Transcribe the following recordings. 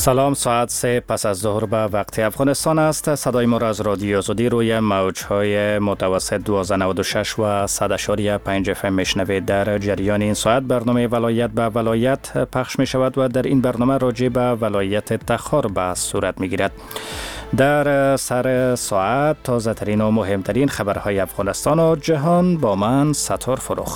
سلام، ساعت 3 پس از ظهر به وقت افغانستان است. صدای ما را از رادیو آزادی روی موج‌های متوسط 1296 و 100.5 FM میشنوید. در جریان این ساعت برنامه ولایت به ولایت پخش می شود و در این برنامه راجع به ولایت تخار بحث صورت می گیرد. در سر ساعت تازه ترین و مهمترین خبرهای افغانستان و جهان با من ستار فروخ.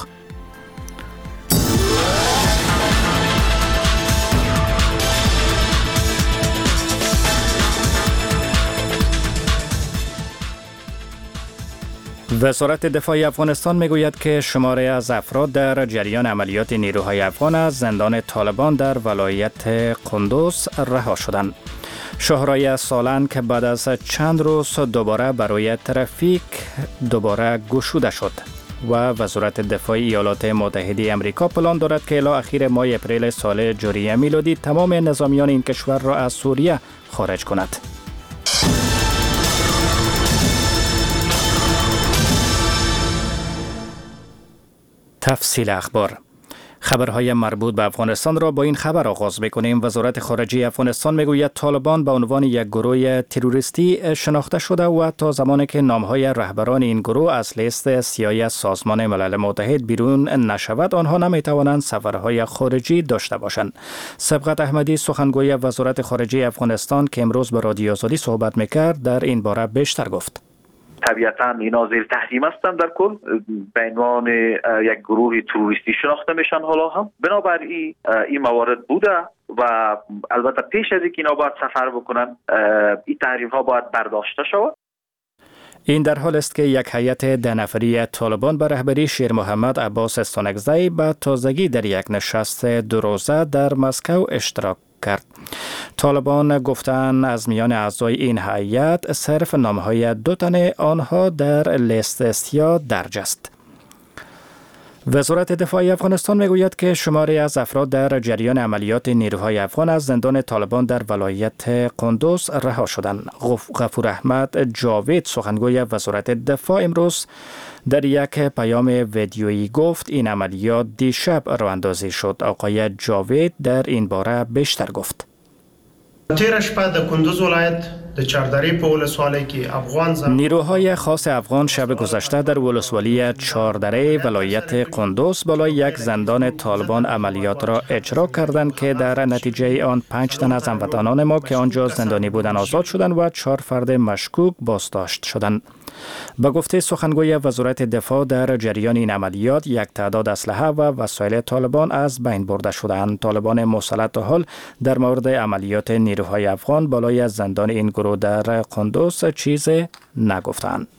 وزارت دفاع افغانستان میگوید که شماری از افراد در جریان عملیات نیروهای افغان از زندان طالبان در ولایت قندوز رها شدند. شاهراه سالن که بعد از چند روز دوباره برای ترافیک گشوده شد و وزارت دفاع ایالات متحده آمریکا پلان دارد که الی اخیر ماه اپریل سال جاری میلادی تمام نظامیان این کشور را از سوریه خارج کند. تفصیل اخبار. خبرهای مربوط به افغانستان را با این خبر آغاز می‌کنیم. وزارت خارجه افغانستان میگوید طالبان به عنوان یک گروه تروریستی شناخته شده و تا زمانی که نامهای رهبران این گروه از لیست سیاه سازمان ملل متحد بیرون نشود آنها نمیتوانند سفرهای خارجی داشته باشند. سبقت احمدی سخنگوی وزارت خارجه افغانستان که امروز به رادیو آزادی صحبت میکرد در این باره بیشتر گفت. طبیعتاً اینا زیر تحریم هستند در کل به عنوان یک گروه تروریستی شناخته میشن. حالا هم بنابراین این موارد بوده و البته پیش از اینکه اینا باید سفر بکنن این تحریم ها باید برداشته شود. این در حال است که یک هیئت 10 نفری طالبان به رهبری شیر محمد عباس استانکزی به تازگی در یک نشست 2 روزه در مسکو اشتراک کرد. طالبان گفتند از میان اعضای این هیئت صرف نامهای 2 تن آنها در لیست سیاه درج است. وزارت دفاع افغانستان میگوید که شماری از افراد در جریان عملیات نیروهای افغان از زندان طالبان در ولایت قندوز رها شدند. غفور احمد جاوید سخنگوی وزارت دفاع امروز در یک پیام ویدیویی گفت این عملیات دیشب راه اندازی شد. آقای جاوید در این باره بیشتر گفت. تیر شپه د کندوز ولایت د چاردری په ولسوالۍ کې افغان نیروهای خاص افغان شب گذشته در ولسوالی چاردره ولایت قندوز بالای یک زندان طالبان عملیات را اجرا کردند که در نتیجه آن 5 تن از هموطنان ما که آنجا زندانی بودند آزاد شدند و 4 فرد مشکوک بازداشت شدند. به گفته سخنگوی وزارت دفاع در جریان این عملیات یک تعداد اسلحه و وسایل طالبان از بین برده شدند. طالبان مسلط حال در مورد عملیات نیروهای افغان بالای زندان این گروه در قندوز چیزی نگفتند.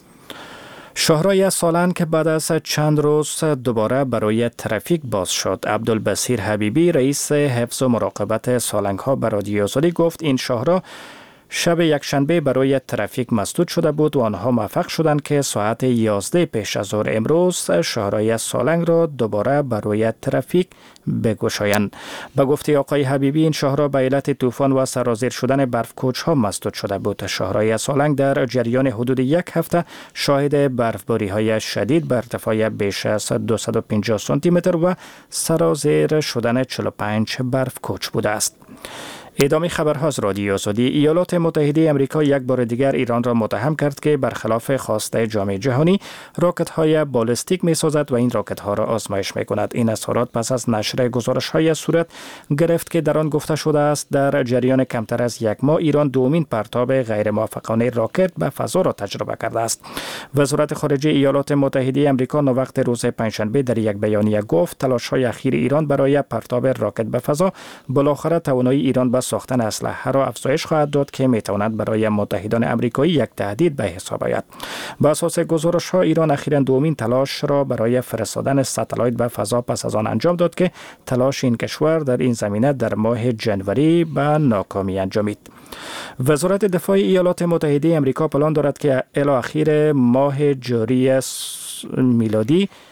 شاهراه سالن که بعد از چند روز دوباره برای ترافیک باز شد. عبدالبصیر حبیبی رئیس حفظ و مراقبت سالنگ ها به رادیو آزادی گفت این شاهراه شب یکشنبه برای ترافیک مسدود شده بود و آنها موفق شدند که ساعت 11 پیش از ظهر امروز شاهراه سالنگ را دوباره برای ترافیک بگشایند. به گفته آقای حبیبی این شاهراه به علت طوفان و سرازیر شدن برف کوچ ها مسدود شده بود. شاهراه سالنگ در جریان حدود 1 هفته شاهد برفباری های شدید به ارتفاع بیش از 250 سانتی متر و سرازیر شدن 45 برف کوچ بوده است. ادامه خبرها از رادیو آزادی. ایالات متحده آمریکا یک بار دیگر ایران را متهم کرد که برخلاف خواسته جامعه جهانی راکت های بالستیک می سازد و این راکت ها را آزمایش می کند. این اظهارات پس از نشر گزارش های صورت گرفت که در آن گفته شده است در جریان کمتر از 1 ماه ایران دومین پرتاب غیر موفقانه راکت به فضا را تجربه کرده است. وزارت خارجه ایالات متحده آمریکا نوقت روز پنجشنبه در یک بیانیه گفت تلاش های اخیر ایران برای پرتاب راکت به فضا بالاخره توانایی ایران به ساختن اسلحه را افزایش خواهد داد که میتواند برای متحدان آمریکایی یک تهدید به حساب آید. بر اساس گزارش ها ایران اخیراً دومین تلاش را برای فرستادن ستلایت به فضا پس از آن انجام داد که تلاش این کشور در این زمینه در ماه جنوری به ناکامی انجامید. وزارت دفاع ایالات متحده آمریکا پلان دارد که الی اخیر ماه جاری میلادی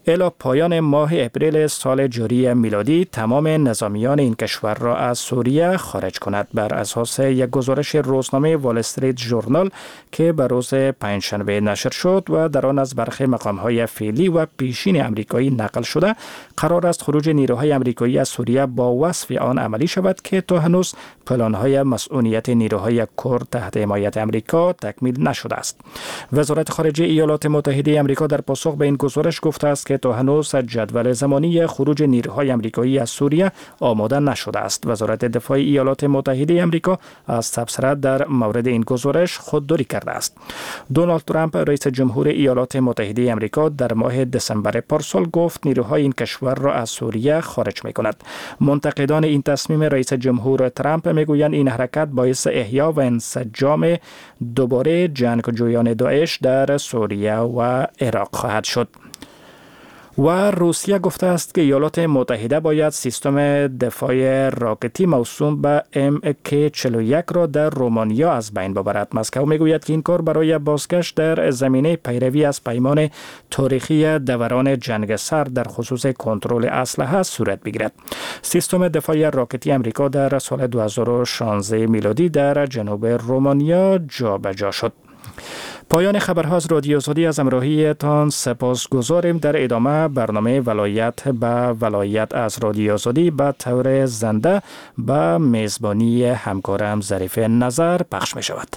الی پایان ماه اپریل سال جاری میلادی تمام نظامیان این کشور را از سوریه خارج کند. بر اساس یک گزارش روزنامه وال استریت ژورنال که به روز پنجشنبه نشر شد و در آن از برخی مقام‌های فعلی و پیشین آمریکایی نقل شده، قرار است خروج نیروهای آمریکایی از سوریه با وصف آن عملی شود که تا هنوز پلان‌های مسئولیت نیروهای کرد تحت حمایت آمریکا تکمیل نشده است. وزارت خارجه ایالات متحده آمریکا در پاسخ به این گزارش گفته است که تا هنوز جدول زمانی خروج نیروهای آمریکایی از سوریه آماده نشده است. وزارت دفاع ایالات متحده آمریکا از تبصره در مورد این گزارش خودداری کرده است. دونالد ترامپ رئیس جمهور ایالات متحده آمریکا در ماه دسامبر پارسال گفت نیروهای این کشور را از سوریه خارج می‌کند. منتقدان این تصمیم رئیس جمهور ترامپ میگویند این حرکت باعث احیا و انسجام دوباره جنگجویان داعش در سوریه و عراق خواهد شد. و روسیه گفته است که ایالات متحده باید سیستم دفاع راکتی موسوم به MK41 را در رومانیا از بین ببرد. مسکو میگوید که این کار برای بازگشت در زمینه پیروی از پیمان تاریخی دوران جنگ سرد در خصوص کنترل اسلحه صورت بگیرد. سیستم دفاع راکتی امریکا در سال 2016 میلادی در جنوب رومانیا جابجا شد. پایان خبرها از رادیو آزادی. از همراهیتان سپاسگزاریم. در ادامه برنامه ولایت به ولایت از رادیو آزادی به طور زنده به میزبانی همکارم ظریف نظر پخش می شود.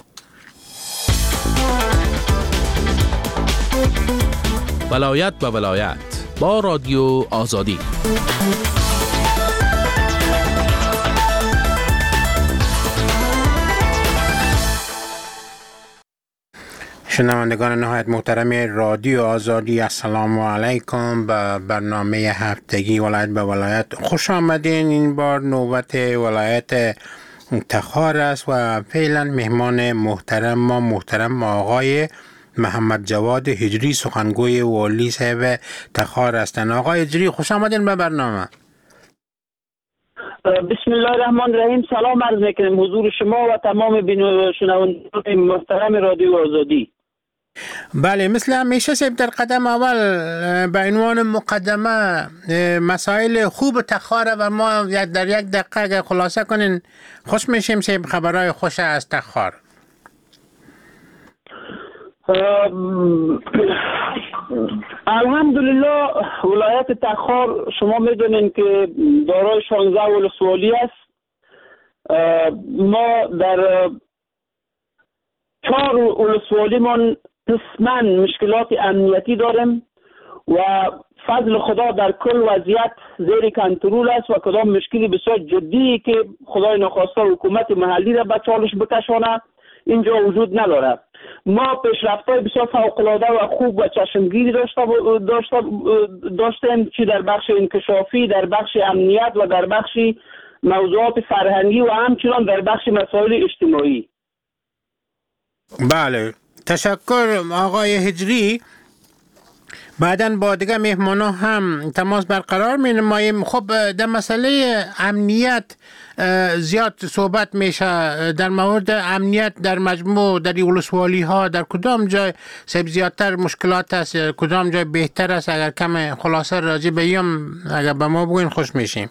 ولایت به ولایت با رادیو آزادی. شنوندگان نهایت محترم رادیو آزادی، السلام علیکم. به برنامه هفتگی ولایت به ولایت خوش آمدین. این بار نوبت ولایت تخار است و فعلا مهمان محترم آقای محمد جواد هجری، سخنگوی والی صاحب تخار هستند. آقای هجری خوش آمدین به برنامه. بسم الله الرحمن الرحیم. سلام عرض میکنم حضور شما و تمام شنوندگان محترم رادیو آزادی. بله، مثل همیشه سیب در قدم اول به عنوان مقدمه مسائل خوب تخار و ما در یک دقیقه اگر خلاصه کنین خوش میشیم. سیب خبرهای خوش از تخار. الحمدلله ولایت تخار شما میدونین که دارای 16 ولسوالی است. ما در 4 ولسوالی من قسما مشکلات امنیتی داریم و فضل خدا در کل وضعیت زیر کنترل است و کدام مشکلی بسیار جدی که خدای نخواسته حکومت محلی را به چالش بکشانه اینجا وجود نداره. ما پیشرفت‌های بسیار فوق‌العاده و خوب و چشمگیری داشتیم چی در بخش انکشافی، در بخش امنیت و در بخش موضوعات فرهنگی و همچنان در بخش مسائل اجتماعی. بله، تشکر آقای هجری. بعداً با دیگه مهمانا هم تماس برقرار می نماییم. خب در مسئله امنیت زیاد صحبت میشه. در مورد امنیت در مجموع در ولسوالی ها در کدام جای زیادتر مشکلات است، کدام جای بهتر است؟ اگر کم خلاصه راجع به ایم اگر به ما بگوین خوش میشیم.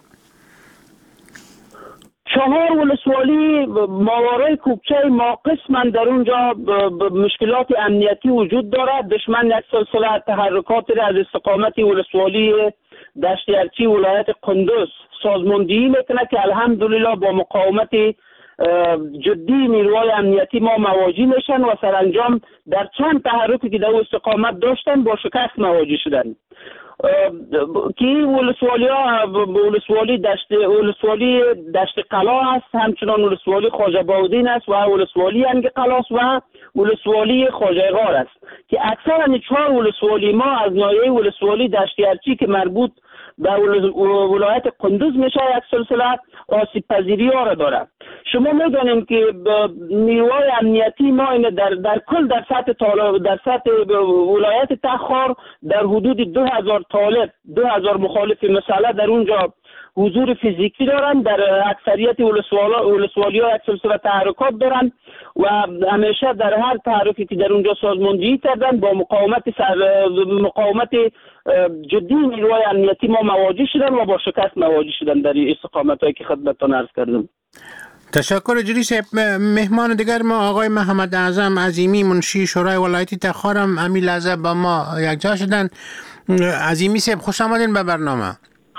4 ولسوالی ماوراء کوکچه ما قسما در اونجا مشکلات امنیتی وجود دارد. دشمن یک سلسله تحرکات را از استقامت ولسوالی دشت ارچی ولایت قندوز سازماندهی میکنه که الحمدلله با مقاومت جدی نیروهای امنیتی ما مواجه میشن و سرانجام در چند تحرکی که در استقامت داشتن با شکست مواجه شدن. که ولسوالی دشت قلا است، همچنان ولسوالی خواجه باودین است و ولسوالی انگ قلا است و ولسوالی خواجه غار است که اکثر این 4 ولسوالی ما از ناحیه ولسوالی دشت ارچی که مربوط به ولایت قندوز میشه یک سلسله آسیب پذیری ها را داره. شما میدانیم که نیروهای امنیتی ما در کل در سطح ولایت تخار در حدود 2000 طالب 2000 مخالف مسئله در اونجا حضور فیزیکی دارن، در اکثریت ولسوالی‌ها یک سلسله تحرکات دارن و همیشه در هر تحرکی که در اونجا سازماندهی کردن با مقاومت جدی نیروهای امنیتی ما مواجه شدن و با شکست مواجه شدن در این استقامت‌هایی که خدمتتون عرض کردم. تشکر اجری صاحب. مهمان دیگر ما آقای محمد اعظم عظیمی منشی شورای ولایتی تخار هم همین لحظه با ما یک جا شدن. عظیمی صاحب خوش آمدین به برنامه.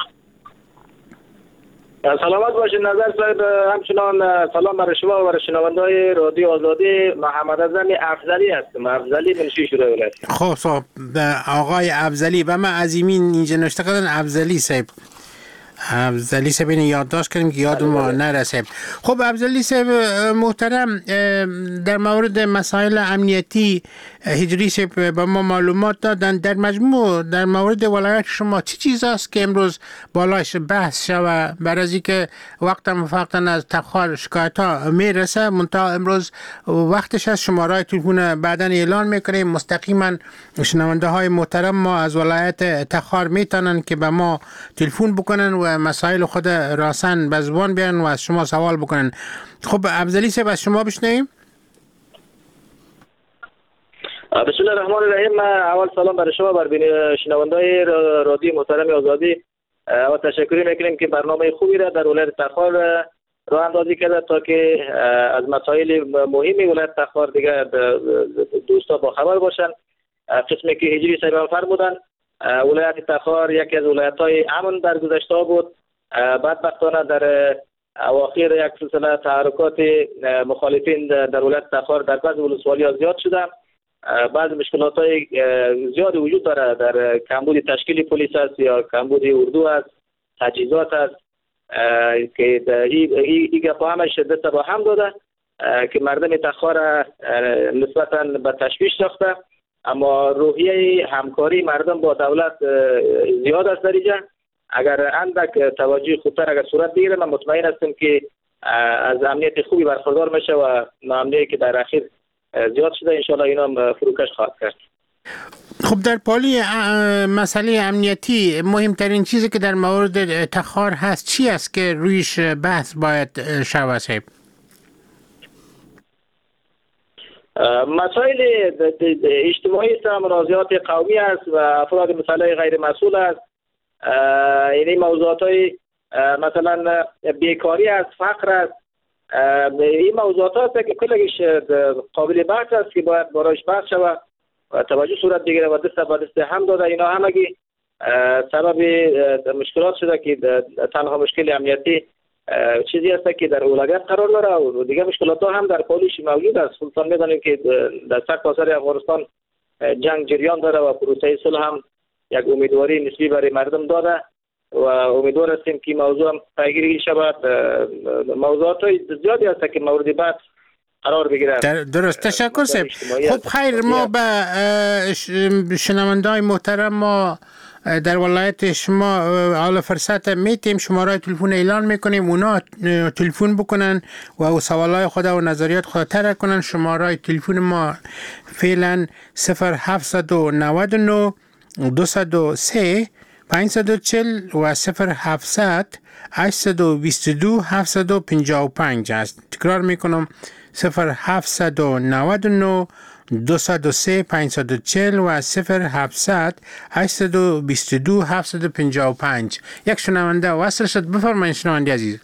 سلامت باشید نظر صاحب. همچنان سلام برای شما و برای شنونده‌های رادیو آزادی. محمد اعظم افضلی هستم، افضلی منشی شورای ولایتی. خب آقای افضلی و من عظیمی اینجا نوشته کردن افضلی صاحب. افضلی صاحب اینو یادداشت کردیم که یاد ما نرسه. خب افضلی صاحب محترم، در مورد مسائل امنیتی هجری صاحب با ما معلومات دادن. در مجموع در مورد ولایت شما چی چیز است که امروز بالاش بحث شوه؟ برای از اینکه وقت موفقا از تخار شکایت ها میرسه، منتها امروز وقتش از شماره تلفن بعداً اعلان میکنیم، مستقیما شنونده های محترم ما از ولایت تخار میتونن که به ما تلفن بکنن و مسائل خود راسن به زبان بیارن و از شما سوال بکنن. خب افضلی صاحب از شما بشنویم. بسم الله الرحمن الرحیم. اول سلام برای شما، بر شنونده‌های رادیو محترم آزادی و تشکر میکنیم که برنامه خوبی را در ولایت تخار راه اندازی کرده تا که از مسائل مهمی ولایت تخار دیگه دوستا با خبر باشن. قسمی که هجری صاحب فرمودن، ولایت تخار یکی از ولایت‌های امن در گذشته بود. بدبختانه در اواخر یک سلسله تحرکات مخالفین در ولایت تخار در بعض ولسوالی‌ها زیاد شده. بعض مشکلات‌های زیادی وجود داره، در کمبود تشکیل پلیس است یا کمبود اردو است، تجهیزات است که این گپ‌ها همه شدت با هم داده که مردم تخار نسبتاً به تشویش ساخته. اما روحیه همکاری مردم با دولت زیاد است در اینجا. اگر اندک توجه خوبتر اگر صورت بگیره، من مطمئن هستم که از امنیت خوبی برخوردار میشه و ناامنی که در اخیر زیاد شده انشاءالله اینا فروکش خواهد کرد. خب در پالی مسئله امنیتی مهمترین چیزی که در مورد تخار هست چی است که رویش بحث باید شود صاحب؟ مسائل اجتماعی است، منازعات قومی است و افراد مسئله غیر مسئول است. این موضوعات های مثلا بیکاری است، فقر است. این موضوعات است که کلش قابل بحث است که باید برایش بحث شود و توجه صورت بگیره و دست به دست هم داده. اینا همگی سبب مشکلات شده که تنها مشکل امنیتی چیزی است که در اولویت قرار داره و دیگه مشکلات ها هم در پالیش موجود است. خودتان میدانید که در سرتاسر افغانستان جنگ جریان داره و پروسه صلح هم یک امیدواری نسبی برای مردم داده و امیدوار هستیم که موضوع هم پیگیری شود. موضوعات زیادی است که مورد بعد قرار بگیره. درست، تشکر صاحب. خب خیر، ما به شنونده‌های محترم ما در ولایت شما حالا فرصت میتیم شماره تلفن اعلان میکنیم، اونا تلفن بکنن و سوالای خود و نظریات خود طرح کنن. شماره تلفن ما فعلا 0799 203 540 و 0700 822 755 است. تکرار میکنم 0799 203 540 و 0700 822 755. یک شنونده وصل شد. بفرمایید شنونده عزیز.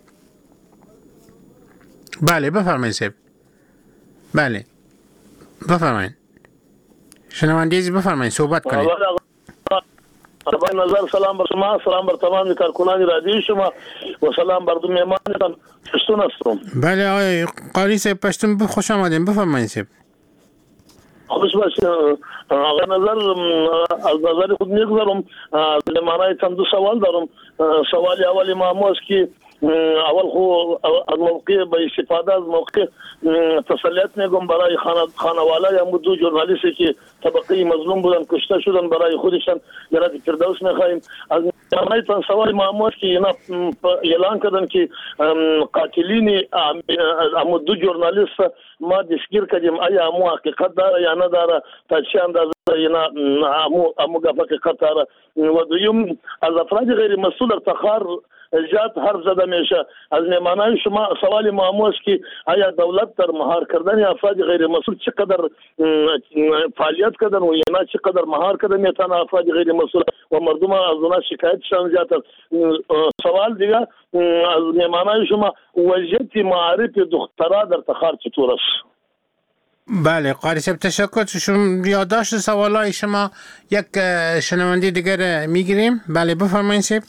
بله بفرمایید صاحب. بله بفرمایید شنونده عزیز، بفرمایید صحبت کنید. با نظر سلام بر شما، سلام بر تمام کارکنان رادیو شما و سلام بر مهمانتان. پشتون هستم. بله آقای قاری صاحب پشتون خوش آمدین. بفرمایید صاحب. خوش باشید. آقای نظر از نظر خود میگذارم. معنای چند دو سوال دارم. سوال اولی معمول است که اول خو از موقع به استفاده از موقع تسلیت میگم برای خانواده یا دو ژورنالیستی که طبقه مظلوم بودن کشته شدن، برای خودشان جنت فردوس میخوایم. از نهایتا سوال معما است که اینا اعلان کردن که قاتلین امو دو ژورنالیست ما دستگیر کردیم آیا امو حقیقت داره یا نداره تا چه اندازه اینا امو حقیقت داره و دویم از افراد غیر مسئول افتخار جات هر زده میشه. از میهمانان شما سوال معما است که آیا دولت در مهار کردن افراد غیر مسئول چقدر فعالیت کردن و اینا چقدر مهار کردن میتونه افراد غیر مسئول و مردم از اونها شکایتشان زیاد است. سوال دیگه از میهمانان شما وضعیت معارف دخترها در تخار چطور است؟ بله قاری صاحب تشکر. یادداشت سوالای شما یک شنونده دیگر میگیریم. بله بفرمایید صاحب.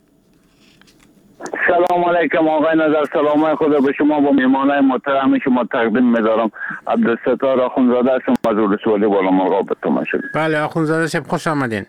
سلام علیکم آقای نظر، سلام خدا به شما و میهمانان محترم شما تقدیم می‌دارم. عبدالستار آخوندزاده هستم از ولسوالی بالامرغاب تماشا. بله آخوندزاده صاحب خوش آمدین.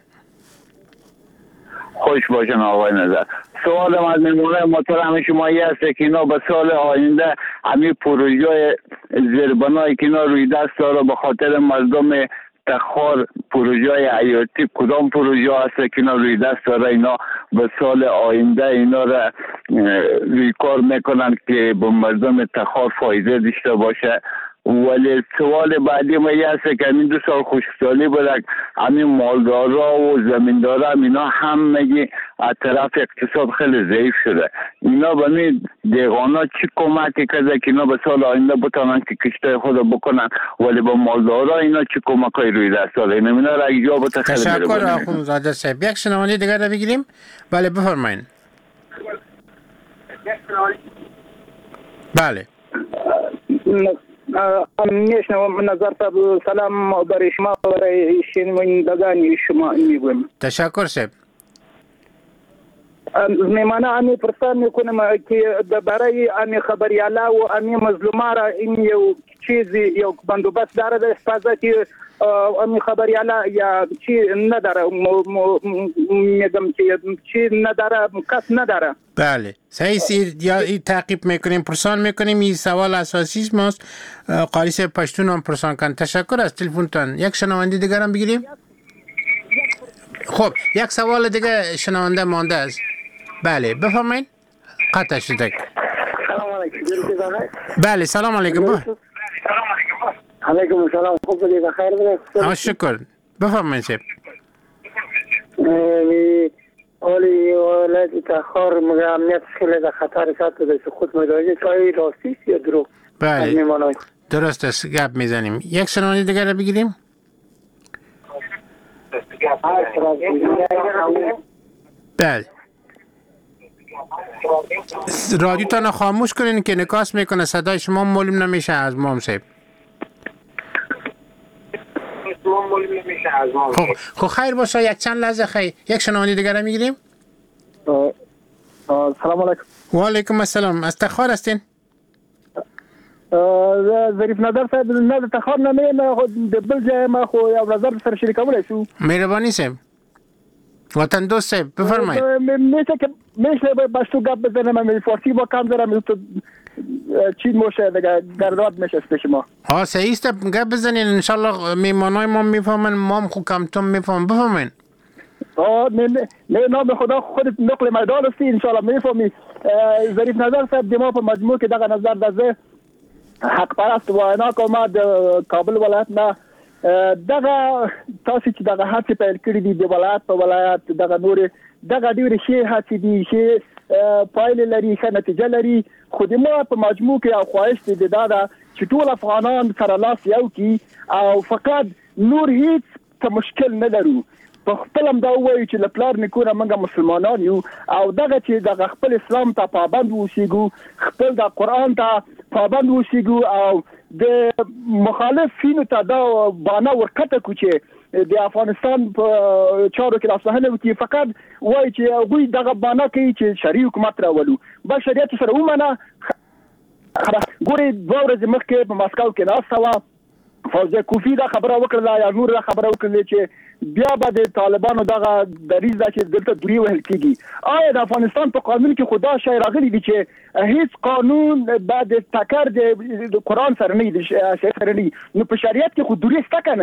خوش باشن آقای نظر. سوالم از میهمانان محترم شما این است که اینا به سال آینده همین پروژه زیربنایی که اینا روی دست داره به خاطر مردم تخار پروژه حیاتی کدام پروژه هست که اینا روی دست داره اینا به سال آینده اینا را روی کار میکنن که به مردم تخار فایده داشته باشه. ولی سوال بعدی ما این است که همین 2 سال خشکسالی بوده، همین مالدارا و زمیندارا اینا هم میگی از طرف اقتصاد خیلی ضعیف شده. اینا به این دیگانا چی کمکی کرده که اینا به سال آینده بتونن که کشتای خود بکنن، ولی به مالدارا اینا چی کمکای روی دست داره؟ اینا را اجا بته خیلی تشکر آخوندزاده صاحب. یک شنونده دیگر را بگیریم. بله بفرمایید. بله میشنوم نظر صاحب. سلام برای شما و برای شنوندگان شما میگویم. تشکر صاحب. میمانه امی پرسان میکنم که برای امی خبریالا و امی مظلومه را این یو چیزی یو بندوبست داره در استازه که امی خبریالا یا چی نداره میگم که چی نداره کس نداره. بله صحیح یا تعقیب میکنیم پرسان میکنیم. این سوال اساسی ماست. قاری صاحب پشتون هم پرسان کن. تشکر از تلفنتان. یک شنونده دیگر هم بگیریم. خب یک سوال دیگه شنونده مانده است. بله بفرمایید. قطع شده. سلام علیکم. بله سلام علیکم. علیکم السلام. خوب بودید بخیر بودید؟ شکر. بفرمایید صاحب. اولی ولایت تخار مگه امنیت خیلی در خطر ساتو در خود مدارجه که راستی یا دروغ؟ بله درست است. گپ میزنیم. یک شنونده دیگر رو بگیریم. بله رادیوتان خاموش کنین که نکاس میکنه صدای شما معلوم نمیشه از ما صاحب. خب خیر باشه. یک چند لحظه خیر. یک شنونده دیگر رو میگیریم. سلام علیکم. و علیکم السلام. از تخار هستین؟ ظریف نظر صاحب نه تخار نه بل جای ما خو یو نظر سره شریکولای شو. مهربانی صاحب. وطن دوست صاحب بفرمایید. میشه باشو گپ بزنم. من فارسی با کم دارم تو چی موشه دیگه گرداد میشه شما. ها صحیح است. گپ بزنین ان شاء الله میمانای ما میفهمن. ما خو کمتون میفهم. بفهمین. نه نام خدا خودت نقل میدان هستی ان شاء الله میفهمی. ظریف نظر صاحب دما په مجموع کې دغه نظر دزه حق پرست و اینا کومه د کابل ولایت نه دغه تاسو چې دغه هڅه پیل کړې دي د ولایت په ولایت دغه نور دغه ډېر شي هڅې دي چې پایله لري ښه نتیجه لري. خو د ما په مجموع کې او خواهش دي دا چې ټول افغانان سره لاس یو کی او فقط نور هیڅ ته مشکل نه لرو. په خپل هم دا وایي چې لپلار نکونه موږ مسلمانان یو او دغه چې دغه خپل اسلام ته پابند اوسېږو، خپل د قرآن ته پابند اوسېږو او د مخالفینو ته دا بانه ورکته کو چې د افغانستان په چارو کې لاسوهنه وکړي. فقط وایي چې هغوی دغه بانه کوي چې شرعي حکومت راولو. بل شریعت سره ومنه. ګورې 2 ورځې مخکې په ماسکو کې ناسته وه. فوزیه کوفي دا خبره وکړله یا نور دا خبره وکړله چې بیا به د طالبانو دغه دریځ ده چې دلته دوری وهل کېږي. آیا د افغانستان په قانون کې خو دا شی راغلی دی چې هیڅ قانون به د ټکر د قرآن سره نه وي، د شریعت سره نه وي. نو په شریعت کې خو دوری شته که نه؟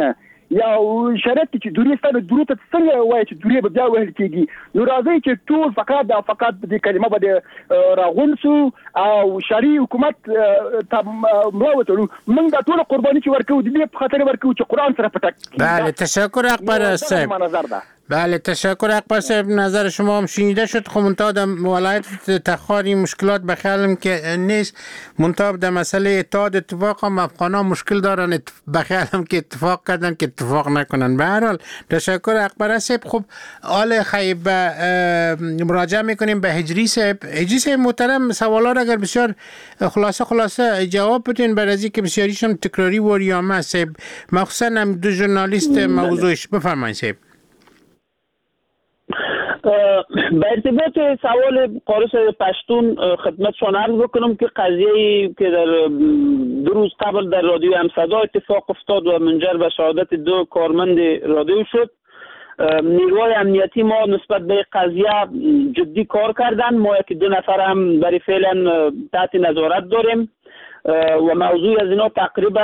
یا شرط چې دوری ستاسو درو ته څنګه وایي چې دوری به بیا وهل کیږي نو راځي چې ټول فقط د کلمه به راغونسو او شرعي حکومت ته مراوته موږ د ټول قرباني چې ورکو د دې په خاطر ورکو چې قرآن سره پټک. بله تشکر اکبر صاحب. بله تشکر اکبر صاحب، نظر شما هم شنیده شد. خب منتها در ولایت تخار این مشکلات بخیالم که نیست، منتها در مسئله اتحاد اتفاق هم افغانان مشکل دارن، بخیالم که اتفاق کردن که اتفاق نکنن. به هر حال تشکر اکبر صاحب. خب آل خیب مراجعه میکنیم به هجری صاحب. هجری صاحب محترم، سوالات اگر بسیار خلاصه جواب بدین برای از اینکه بسیاریشون تکراری و ریامه صاحب، مخصوصا هم دو ژورنالیست موضوعش. بفرمایید صاحب. به ارتباط سوال قارس پشتون خدمتشان عرض بکنم که قضیه‌ای که در 2 روز قبل در رادیو همصدا اتفاق افتاد و منجر به شهادت 2 کارمند رادیو شد، نیروهای امنیتی ما نسبت به قضیه جدی کار کردن. ما 2 نفر هم برای فعلا تحت نظارت داریم و موضوع از اینا تقریبا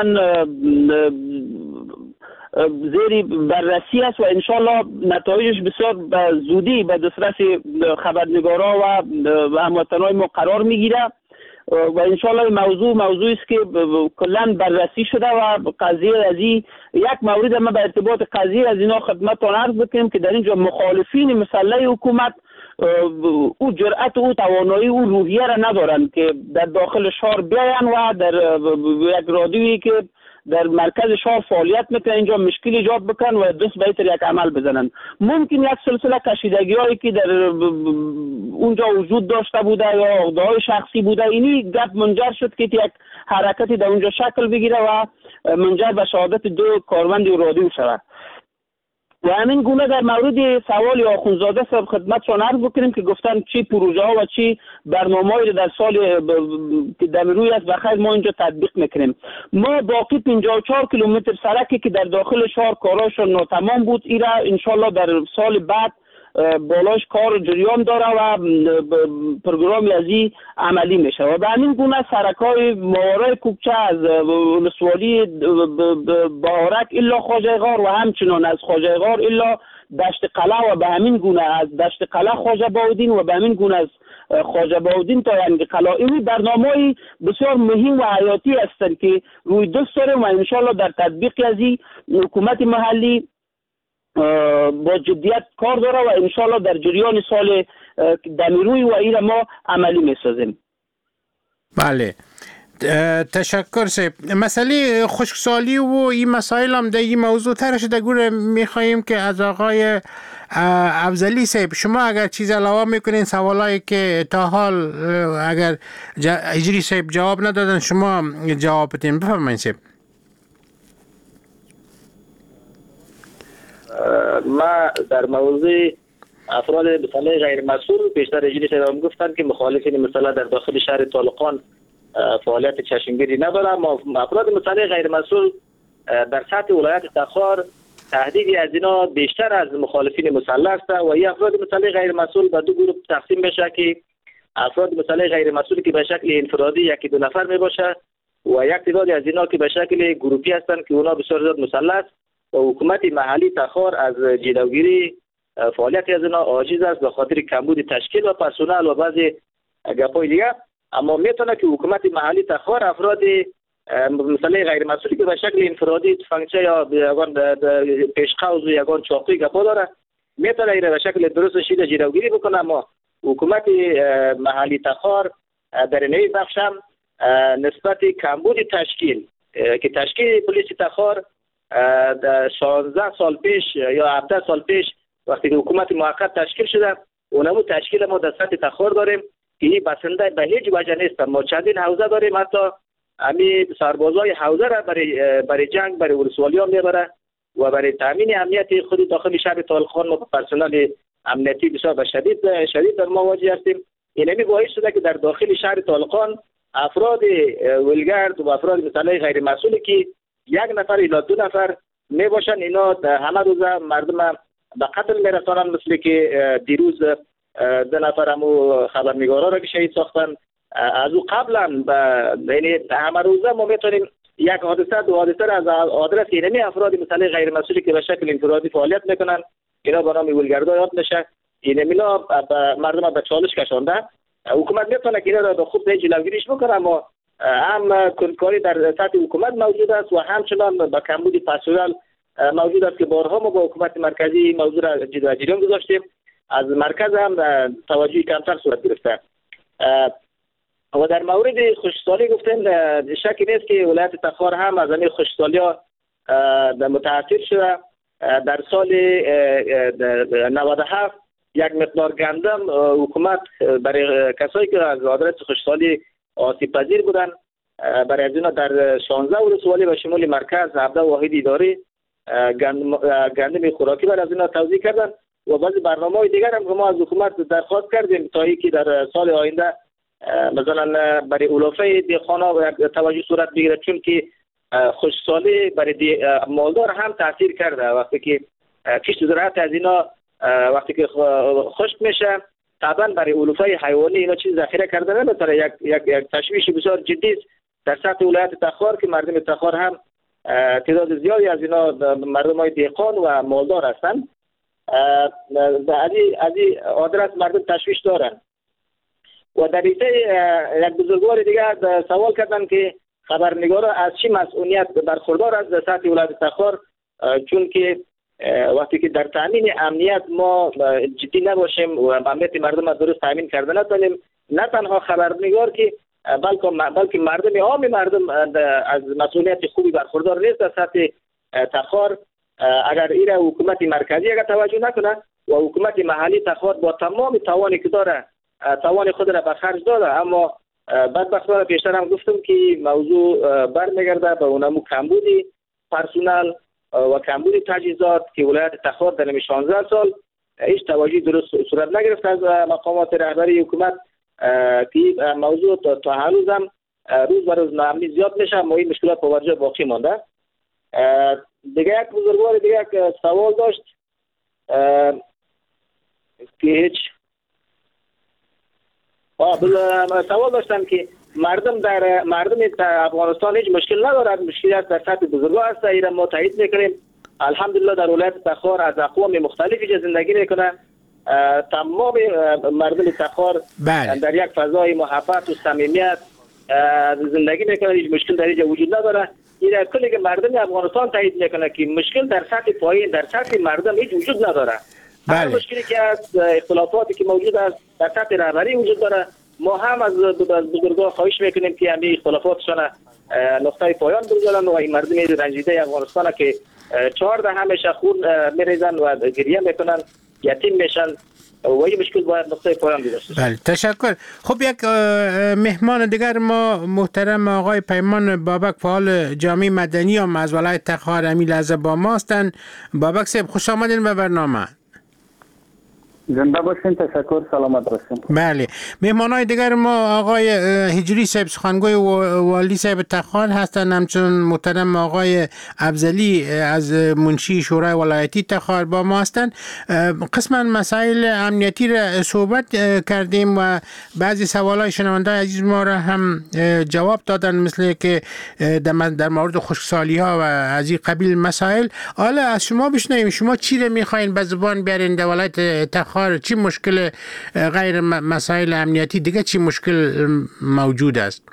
زیر بررسی است و انشالله نتایجش بسیار به زودی به دسترس خبرنگارا و هموطنهای ما قرار میگیره و انشالله موضوعی است که کلا بررسی شده و قضیه از این یک مورد ما به ارتباط قضیه از اینا خدمتتان عرض بکنیم که در اینجا مخالفین مسلح حکومت او جرأت او توانایی او روحیه را ندارن که در داخل شهر بیاین و در یک رادیویی که در مرکز شهر فعالیت میکنه اینجا مشکل ایجاد بکن و دست به یک عمل بزنن. ممکن یک سلسله کشیدگی هایی که در اونجا وجود داشته بوده یا عقده‌های شخصی بوده، اینی گپ منجر شد که یک حرکتی در اونجا شکل بگیره و منجر به شهادت 2 کارمند رادیو شود. و همین گونه در مورد سوال آخونزاده صاحب خدمتشان عرض بکنیم که گفتن چی پروژه ها و چی برنامه‌ای در سال که در روی است بخیر ما اینجا تطبیق میکنیم. ما باقی 54 کیلومتر سرکی که در داخل شهر کاراشون ناتمام بود، ایرا انشالله در سال بعد بالاش کار جریان داره و پروگرامی از این عملی میشه و به همین گونه سرکای موارای کوکچه از ولسوالی بهارک الا خواجه غار و همچنان از خواجه غار الا دشت قلعه و به همین گونه از دشت قلعه خواجه باودین و به همین گونه از خواجه باودین تا ینگ قلعه، این برنامه‌ای بسیار مهم و حیاتی هستند که روی دست داریم و انشالله در تطبیق از این حکومت محلی با جدیت کار داره و انشالله در جریان سال دمیروی و ایره ما عملی میسازیم. بله تشکر صاحب. مسئله خشکسالی و این مسائل هم در این موضوع ترش دگور میخواییم که از آقای افضلی صاحب شما اگر چیز علاوه میکنین سوالایی که تا حال اگر هجری صاحب جواب ندادن شما جواب بدین. بفرمایید صاحب. ما در موضوع افراد مسلح غیر مسئول بیشتر اجلی صاحب گفتن که مخالفین مسلح در داخل شهر طالقان فعالیت چشمگیری نداره. افراد مسلح غیر مسئول در سطح ولایت تخار تهدیدی از اینا بیشتر از مخالفین مسلح است و این افراد مسلح غیر مسئول به 2 گروه تقسیم بشه که افراد مسلح غیر مسئول که به شکل انفرادی 1-2 نفر می باشه و یک تعداد از اینا که به شکل گروپی هستند که اونا بسیار زیاد مسلح است و حکومت محلی تخار از جلوگیری فعالیت از اینا عاجز است به خاطر کمبود تشکیل و پرسنل و بعضی گپای دیگه. اما میتونه که حکومت محلی تخار افراد مسلح غیر مسئولی که به شکل انفرادی تفنگچه یا یگان پیشقوز و یگان چاقوی گپا داره میتونه ایره به شکل درست شیده جلوگیری بکنه. اما حکومت محلی تخار در نوی بخش هم نسبت کمبود تشکیل که تشکیل پلیس تخار 16 سال پیش یا 17 سال پیش وقتی که حکومت موقت تشکیل شده اونمو تشکیل ما در سطح تخار داریم که این بسنده به هیچ وجه نیست. ما چندین حوزه داریم، حتی امی سربازای حوزه را برای جنگ برای ولسوالی ها میبره و برای تامین امنیت خود داخل شهر طالقان ما پرسنل امنیتی بسیار شدید در مواجه هستیم. اینمی باعث شده که در داخل شهر طالقان افراد ولگرد و افراد مسلح غیر مسئولی که 1 نفر الی 2 نفر می باشن اینا همه روزه مردم به قتل می رسانن، مثل که دیروز 2 نفر همو خبرنگارا را که شهید ساختن. از او قبلا یعنی همه روزه ما میتونیم یک حادثه دو حادثه از آدرس اینمی افراد مثلا غیر مسئولی که به شکل انفرادی فعالیت میکنن، اینا به نام ولگردا یاد میشه. اینمینا مردم به چالش کشانده. حکومت میتونه که اینا را خوب جلوگیریش بکنه، اما هم کنکاری در سطح حکومت موجود است و همچنان با کمبود پرسنل موجود است که بارها ما با حکومت مرکزی موضوع را جریان گذاشتیم. از مرکز هم توجهی کمتر صورت گرفته. و در مورد خشکسالی گفتن شکی نیست که ولایت تخار هم از این خشکسالی‌ها متاثر شده. در سال 97 یک مقدار گندم حکومت برای کسایی که از آدرس خشکسالی آسیب پذیر بودن، برای از اینا در 16 ولسوالی و شمال مرکز 17 واحد اداری گندم خوراکی برای از اینا توزیع کردن. و بعضی برنامه‌های دیگر هم که ما از حکومت درخواست کردیم تا اینکه در سال آینده مثلا برای علوفه دیخانا توجه صورت بگیره، چون که خشکسالی برای مالدار هم تاثیر کرده. وقتی که کشت زراعت از اینا وقتی که خشک میشه، طبعا برای علوفه حیوانی اینا چیز ذخیره کردن نمیتونه. یک تشویش بسیار جدی است در سطح ولایت تخار که مردم تخار هم تعداد زیادی از اینا مردمای دیخان و مالدار هستند. از این آدرس مردم تشویش دارن. و در یک بزرگوار دیگر سوال کردن که خبرنگارا از چی مسئولیت برخوردار است در سطح ولایت تخار، چون که وقتی که در تامین امنیت ما جدی نباشیم و امنیت مردم را درست تامین کرده نتونیم، نه تنها خبرنگار که بلکه مردم عام مردم از مسئولیت خوبی برخوردار نیست در سطح تخار. اگر ایره حکومت مرکزی اگر توجه نکنه و حکومت محلی تخار با تمام توانی که داره توان خود را به خرج داده، اما بدبختانه پیشتر هم گفتم که موضوع برمیگرده به اونمو کمبودی پرسنل و کمبودی تجهیزات که ولایت تخار در 16 سال هیچ توجهی درست صورت نگرفت از مقامات رهبری حکومت که موضوع تا هنوز هم روز به روز ناامنی زیاد میشه، اما این مشکلات با وجه باقی مانده. دیگه یک بزرگوار دیگه سوال داشت که هیچ سوال داشتم که مردم افغانستان هیچ مشکل ندارد، مشکل است در سطح بزرگوار است. ایران ما تایید میکنیم. الحمدلله در ولایت تخار از اقوام مختلفی که زندگی میکنه، تمام مردم تخار در یک فضای محبت و صمیمیت زندگی میکنه، هیچ مشکل در اینجا وجود نداره. این کلی که مردم افغانستان تایید میکنه که مشکل در سطح پایین در سطح مردم هیچ وجود نداره. هر مشکلی که از اختلافاتی که موجود است در سطح رهبری وجود داره. ما هم از بزرگان خواهش میکنیم که همین اختلافاتشان نقطه پایان بگذارن و این مردم رنجیده افغانستان که 14 همیشه خون میریزن و گریه میکنن، یتیم میشن و این مشکل باید نقطه پایان گذاشته. بله، تشکر. خب یک مهمان دیگر ما محترم آقای پیمان بابک، فعال جامعه مدنی هم از ولایت تخار همین لحظه با ما هستند. بابک صاحب خوش آمدین به برنامه. زنده باشین، تشکر، سلامت باشین. بله، مهمانای دیگر ما آقای هجری صاحب سخنگوی والی صاحب تخار هستند، همچنین محترم آقای افضلی از منشی شورای ولایتی تخار با ما هستند. قسما مسائل امنیتی را صحبت کردیم و بعضی سوالای شنونده عزیز ما را هم جواب دادن، مثل که در مورد خشکسالی ها و از این قبیل مسائل. حالا از شما بشنویم، شما چی را میخواین به زبان بیارین در ولایت تخار؟ چی مشکل غیر مسائل امنیتی دیگه چی مشکل موجود است؟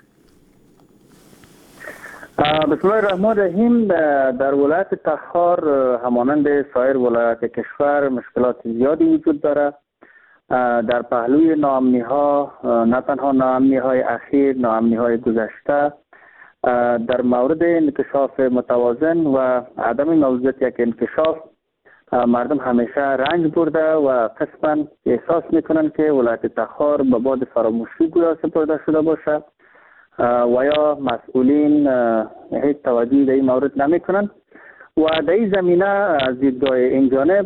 بسم الله الرحمن الرحیم. در ولایت تخار همانند سایر ولایات کشور مشکلات زیادی وجود داره. در پهلوی ناامنی ها، نه تنها ناامنی های اخیر، ناامنی های گذشته، در مورد انکشاف متوازن و عدم موجودیت یک انکشاف مردم همیشه رنج برده و قسما احساس میکنن که ولایت تخار به باد فراموشی گویا سپرده شده باشه و یا مسئولین هیچ توجهی در این مورد نمیکنن. و در این زمینه از دیدگاه این جانب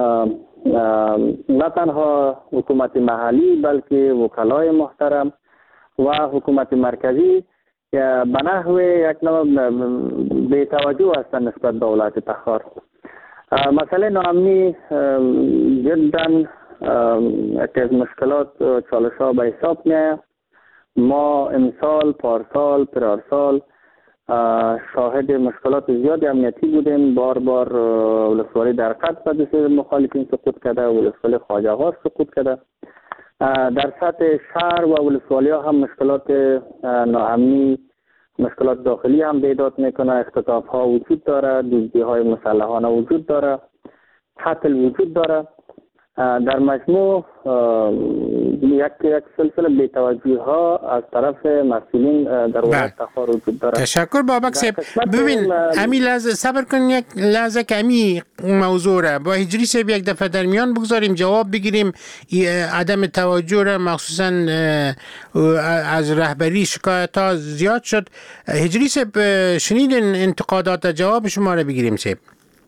نه تنها حکومت محلی بلکه وکلای محترم و حکومت مرکزی به نحو یک نوع بی‌توجه هستند نسبت به ولایت تخار. مسئله ناامنی جدا یکی از مشکلات چالش ها به حساب میاد. ما امسال، پارسال، پرارسال شاهد مشکلات زیاد امنیتی بودیم. بار ولسوالی در قد به دست مخالفین سقوط کرده، ولسوالی خواجه ها سقوط کرده. در سطح شهر و ولسوالی ها هم مشکلات ناامنی، مشکلات داخلی هم بیداد میکنه. اختطاف ها وجود داره، دزدی های مسلحانه وجود داره، قتل وجود داره. در مجموع یک سلسله بی‌توجهی ها از طرف مسئولین در ولایت تخار وجود داره. تشکر بابک صاحب. ببین امی لحظه صبر کن، یک لحظه که امی موضوع را با هجری صاحب یک دفعه در میان بگذاریم، جواب بگیریم. عدم توجه را مخصوصا از رهبری شکایت ها زیاد شد. هجری صاحب شنیدین انتقادات، جواب شما را بگیریم صاحب.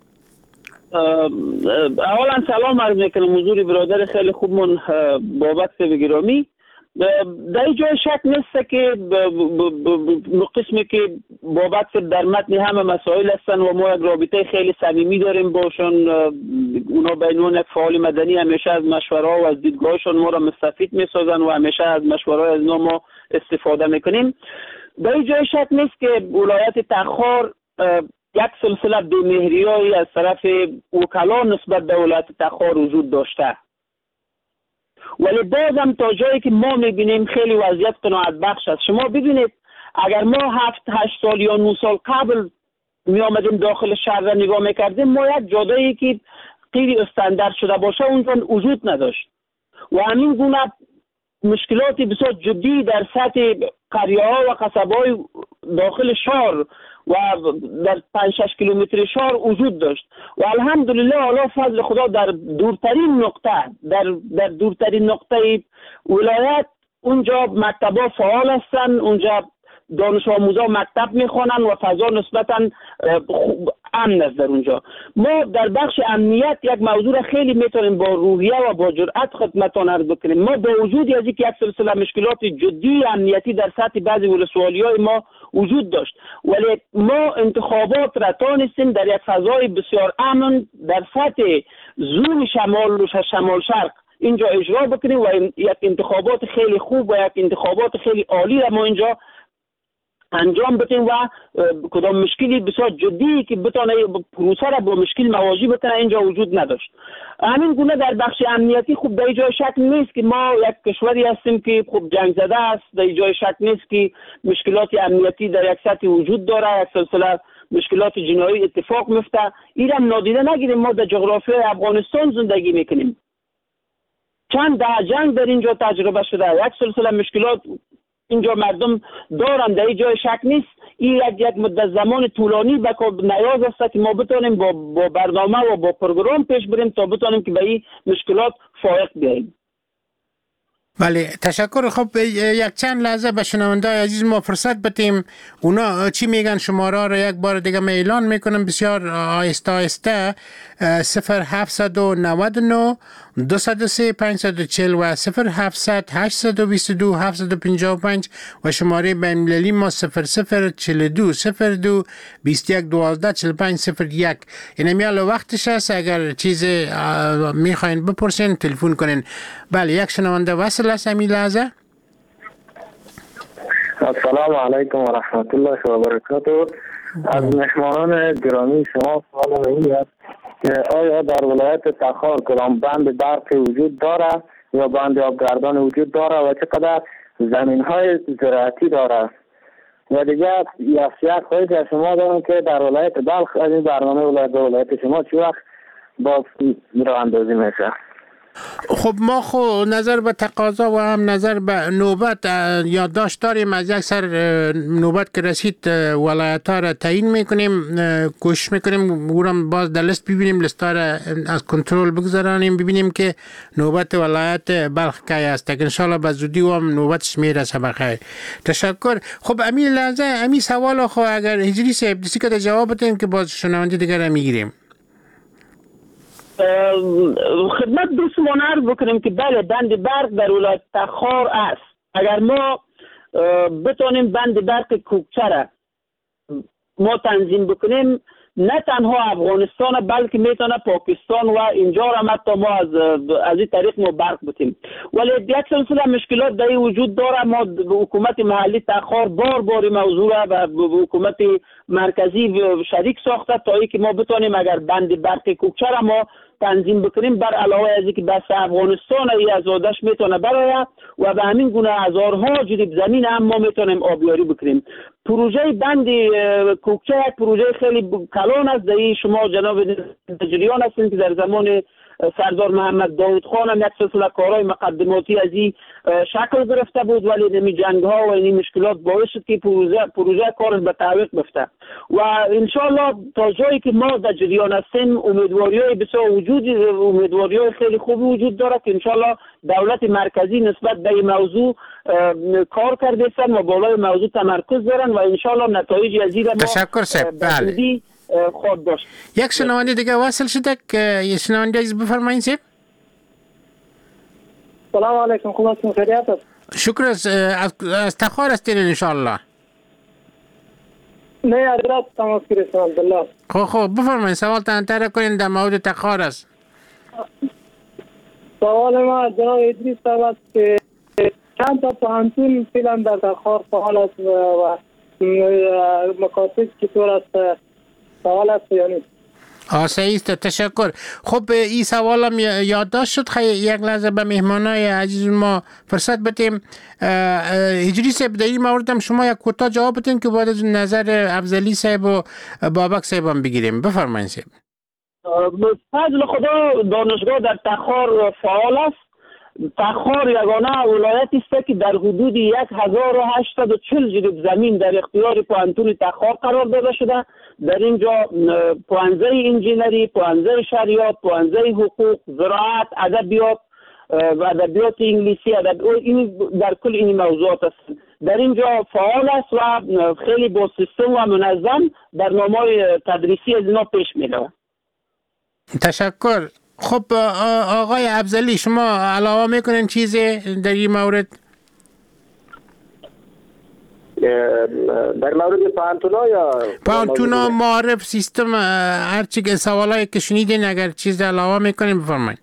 اولا سلام عرض میکنم حضور برادر خیلی خوبمون بابک صاحب گرامی. در جای شک نیست که قسمی که بابک صاحب در متن همه مسائل هستن و ما یک رابطه خیلی صمیمی داریم باشون. اونا بینون یک فعال مدنی همیشه از مشوره و از دیدگاهشون ما را مستفید میسازن و همیشه از مشوره از اونا ما استفاده میکنیم. در جای شک نیست که ولایت تخار یک سلسله بی‌مهری‌هایی از طرف وکلا نسبت به ولایت تخار وجود داشته، ولی بازم تا جایی که ما میبینیم خیلی وضعیت قناعت بخش است. شما ببینید اگر ما 7-8 سال یا 9 سال قبل می آمدیم داخل شهر را نگاه میکردیم، ما یک جاده‌ای که غیر استاندارد شده باشه اونجا وجود نداشت و همین گونه مشکلاتی بسیار جدی در سطح قریه‌ها و قصبه‌های داخل شهر و در 5-6 کیلومتر شهر وجود داشت و الحمدلله حالا فضل خدا در دورترین نقطه ولایت اونجا مکتب‌ها فعال هستند، اونجا دانش آموزا مکتب میخوانند و فضا نسبتاً امن است در اونجا. ما در بخش امنیت یک موضوع خیلی میتونیم با روحیه و با جرأت خدمتتان عرض بکنیم. ما با وجود از اینکه یک سلسله مشکلات جدی امنیتی در سطح بعضی ولسوالی‌های ما وجود داشت، ولی ما انتخابات را تانستیم در یک فضای بسیار امن در سطح زون شمال شرق اینجا اجرا بکنیم و یک انتخابات خیلی خوب و یک انتخابات خیلی عالی را ما اینجا انجام بدیم و کدام مشکلی بسیار جدی که بتونه پروسه را با مشکل مواجه بکنه اینجا وجود نداشت. همین گونه در بخش امنیتی خوب در جای شک نیست که ما یک کشوری هستیم که خوب جنگ زده است. در جای شک نیست که مشکلات امنیتی در یک سطح وجود داره، یک سلسله مشکلات جنایی اتفاق میفته. این هم نادیده نگیریم. ما در جغرافیای افغانستان زندگی میکنیم، چند ده جنگ در اینجا تجربه شده، یک سلسله مشکلات اینجا مردم دارن، در این جای شک نیست. این یک مدت زمان طولانی به نیاز است که ما بتونیم با برنامه و با پروگرام پیش بریم تا بتونیم که به این مشکلات فائق بیاییم. بله تشکر. خب یک چند لحظه به شنونده‌های عزیز ما فرصت بدیم، اونا چی میگن شماره را یک بار دیگه من اعلان میکنم بسیار آهسته آهسته. 0799 203 540 و 0700 822 755 و شماره بین‌المللی ما 0042 02 21 12 45 01. این میال وقتش است، اگر چیز میخواین بپرسین تلفن کنین. بله یک شنونده وصل است همین لحظه. السلام علیکم و رحمت الله و برکاته. از مهمانان گرامی شما سوال این است که آیا در ولایت تخار کدام بند برقی وجود داره یا بند آبگردان وجود داره و چقدر زمین های زراعتی داره؟ و دیگر یک خواهش از شما دارم که در ولایت بلخ از این برنامه ولایت شما چه وقت باز راه اندازی میشه؟ خب ما نظر به تقاضا و هم نظر به نوبت یادداشت داریم. از یک سر نوبت که رسید ولایت ها را تعیین میکنیم، کوشش میکنیم اونم باز در لیست ببینیم، لیست ها را از کنترل بگذارانیم، ببینیم که نوبت ولایت بلخ کی است که انشالله به زودی هم نوبتش میرسه بخیر. تشکر. خب امین لحظه امین سوال اگر هجری صاحب دیسی که جواب بدیم که باز شنونده دیگر را میگیریم. خدمت دوستمان عرض بکنیم که بله بند برق در ولایت تخار است. اگر ما بتونیم بند برق کوکچه را ما تنظیم بکنیم نه تنها افغانستان بلکه میتونه پاکستان و اینجا را حتی ما از این طریق ما برق بتیم. ولی یک سلسله مشکلات در وجود داره. ما حکومت محلی تخار بار موضوع را و حکومت مرکزی شریک ساخته تا ای که ما بتونیم اگر بند برق کوکچه را ما تنظیم بکنیم، بر علاوه از اینکه دست افغانستان ای از آدش میتونه برآید و به همین گونه هزارها جریب زمین هم ما میتونیم آبیاری بکنیم. پروژه بند کوکچه یک پروژه خیلی کلان است. در شما جناب جریان هستین که در زمان سردار محمد داود خان هم یک سلسله کارهای مقدماتی از این شکل گرفته بود، ولی نمی جنگ ها و این مشکلات باعث شد که پروژه کارش به تعویق بفته و انشالله تا جایی که ما در جریان هستیم امیدواری‌های بسیار امیدواری‌های خیلی خوبی وجود داره که انشالله دولت مرکزی نسبت به این موضوع کار کرده است و بالای موضوع تمرکز دارن و انشالله نتایج از این ما تشکر سب. بله. خود داشت. یک شنونده دیگه وصل شده که یه شنونده عزیز بفرمایید سب. سلام علیکم، خوب هستین؟ خیریت است؟ شکر از تخار هستین انشالله. نه حضرت تماس گرفتم عبدالله. خب بفرمایید سوال تانتر کنین در مورد تخار است. سوال ما جناب ادریس صاحب است که چند تا پوهنتون فعلا در تخار فعال است و مکاتب چطور است؟ سوال است یا نیست؟ صحیح است، تشکر. خب این سوال هم یادداشت شد. یک لحظه به مهمانای عزیز ما فرصت بدیم. هجری صاحب در این مورد هم شما یک کوتاه جواب بدین که بعد از نظر افضلی صاحب و بابک صاحب هم بگیریم. بفرمایید صاحب. فضل خدا دانشگاه در تخار فعال است. تخار یگانه ولایتی است که در حدود 1840 جریب زمین در اختیار پوهنتون تخار قرار داده شده. در اینجا پوهنځی انجینری، پوهنځی شریعت، پوهنځی حقوق، زراعت، ادبیات و ادبیات انگلیسی، این در کل این موضوعات است. در اینجا فعال است و خیلی با سیستم و منظم برنامه‌های تدریسی از اینا پیش می‌رود. تشکر. خب آقای افضلی شما علاوه میکنین چیزی در این مورد؟ در مورد پوهنتونا یا پوهنتونا، معارف، سیستم، هرچی که سوالایی که شنیدین اگر چیز علاوه میکنین بفرمایید.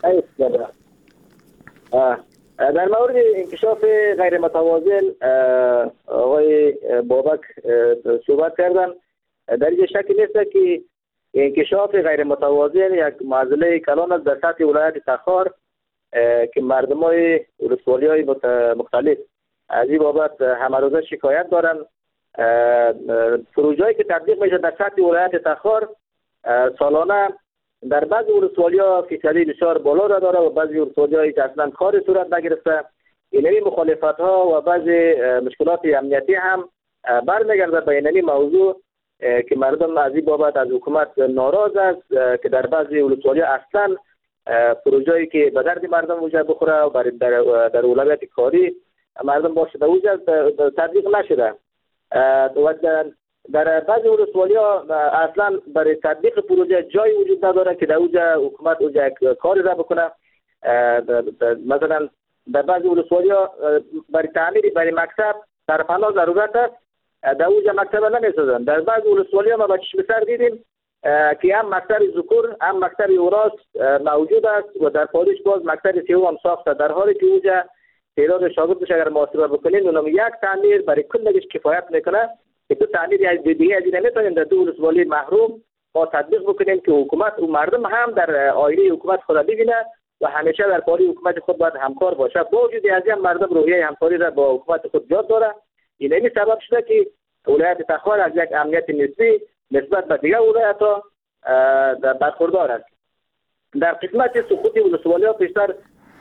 در مورد انکشاف غیر متوازن آقای بابک صحبت کردن. در این شک نیست که انکشاف غیر متوازن یک معضله کلان است در سطح ولایت تخار که مردمای ولسوالی‌های مختلف از این بابت همه روزه شکایت دارن. پروژه‌ای که تطبیق میشه در سطح ولایت تخار سالانه در بعضی ولسوالی‌ها فیصدی بسیار بالا را داره و بعضی ولسوالی‌های که اصلا کار صورت نگرفته. اینمی مخالفت‌ها و بعضی مشکلات امنیتی هم برمیگرده به اینمی موضوع که مردم از این بابت از حکومت ناراض است که در بعضی ولسوالی‌ها اصلا پروژه‌ای که به درد مردم وجه بخوره و در اولویت کاری مردم باشه در وجه تطبیق نشده و در بعضی ولسوالی‌ها اصلا برای تطبیق پروژه جای وجود نداره که در وجه حکومت وجه کاری را بکنه. مثلا در بعضی ولسوالی‌ها برای تعمیر برای مکتب سرپناه ضرورت است، در اوجه مکتب نمیسازن. در بعضی ولسوالی‌ها ما با چشم سر دیدیم که هم مکتب ذکور هم مکتب اوراس موجود است و در پاریس باز مکتب سیوم هم ساخته، در حالی که اوجه تعداد شاگردش اگر محاسبه بکنیم اونم یک تعمیر برای کلش کفایت میکنه که تو تعمیر از دیگه از نمیتونیم در دو ولسوالی محروم ما تطبیق بکنیم که حکومت و مردم هم در آینه حکومت خود ببینه و همیشه در کاری حکومت خود باید همکار باشه. با وجود از این مردم روحیه همکاری را با حکومت خود زیاد داره. این سبب شده که ولایت تخار از یک امنیت نسبی نسبت به دیگر ولایت‌ها برخوردار است. در قسمت سقوط ولسوالی‌ها پیشتر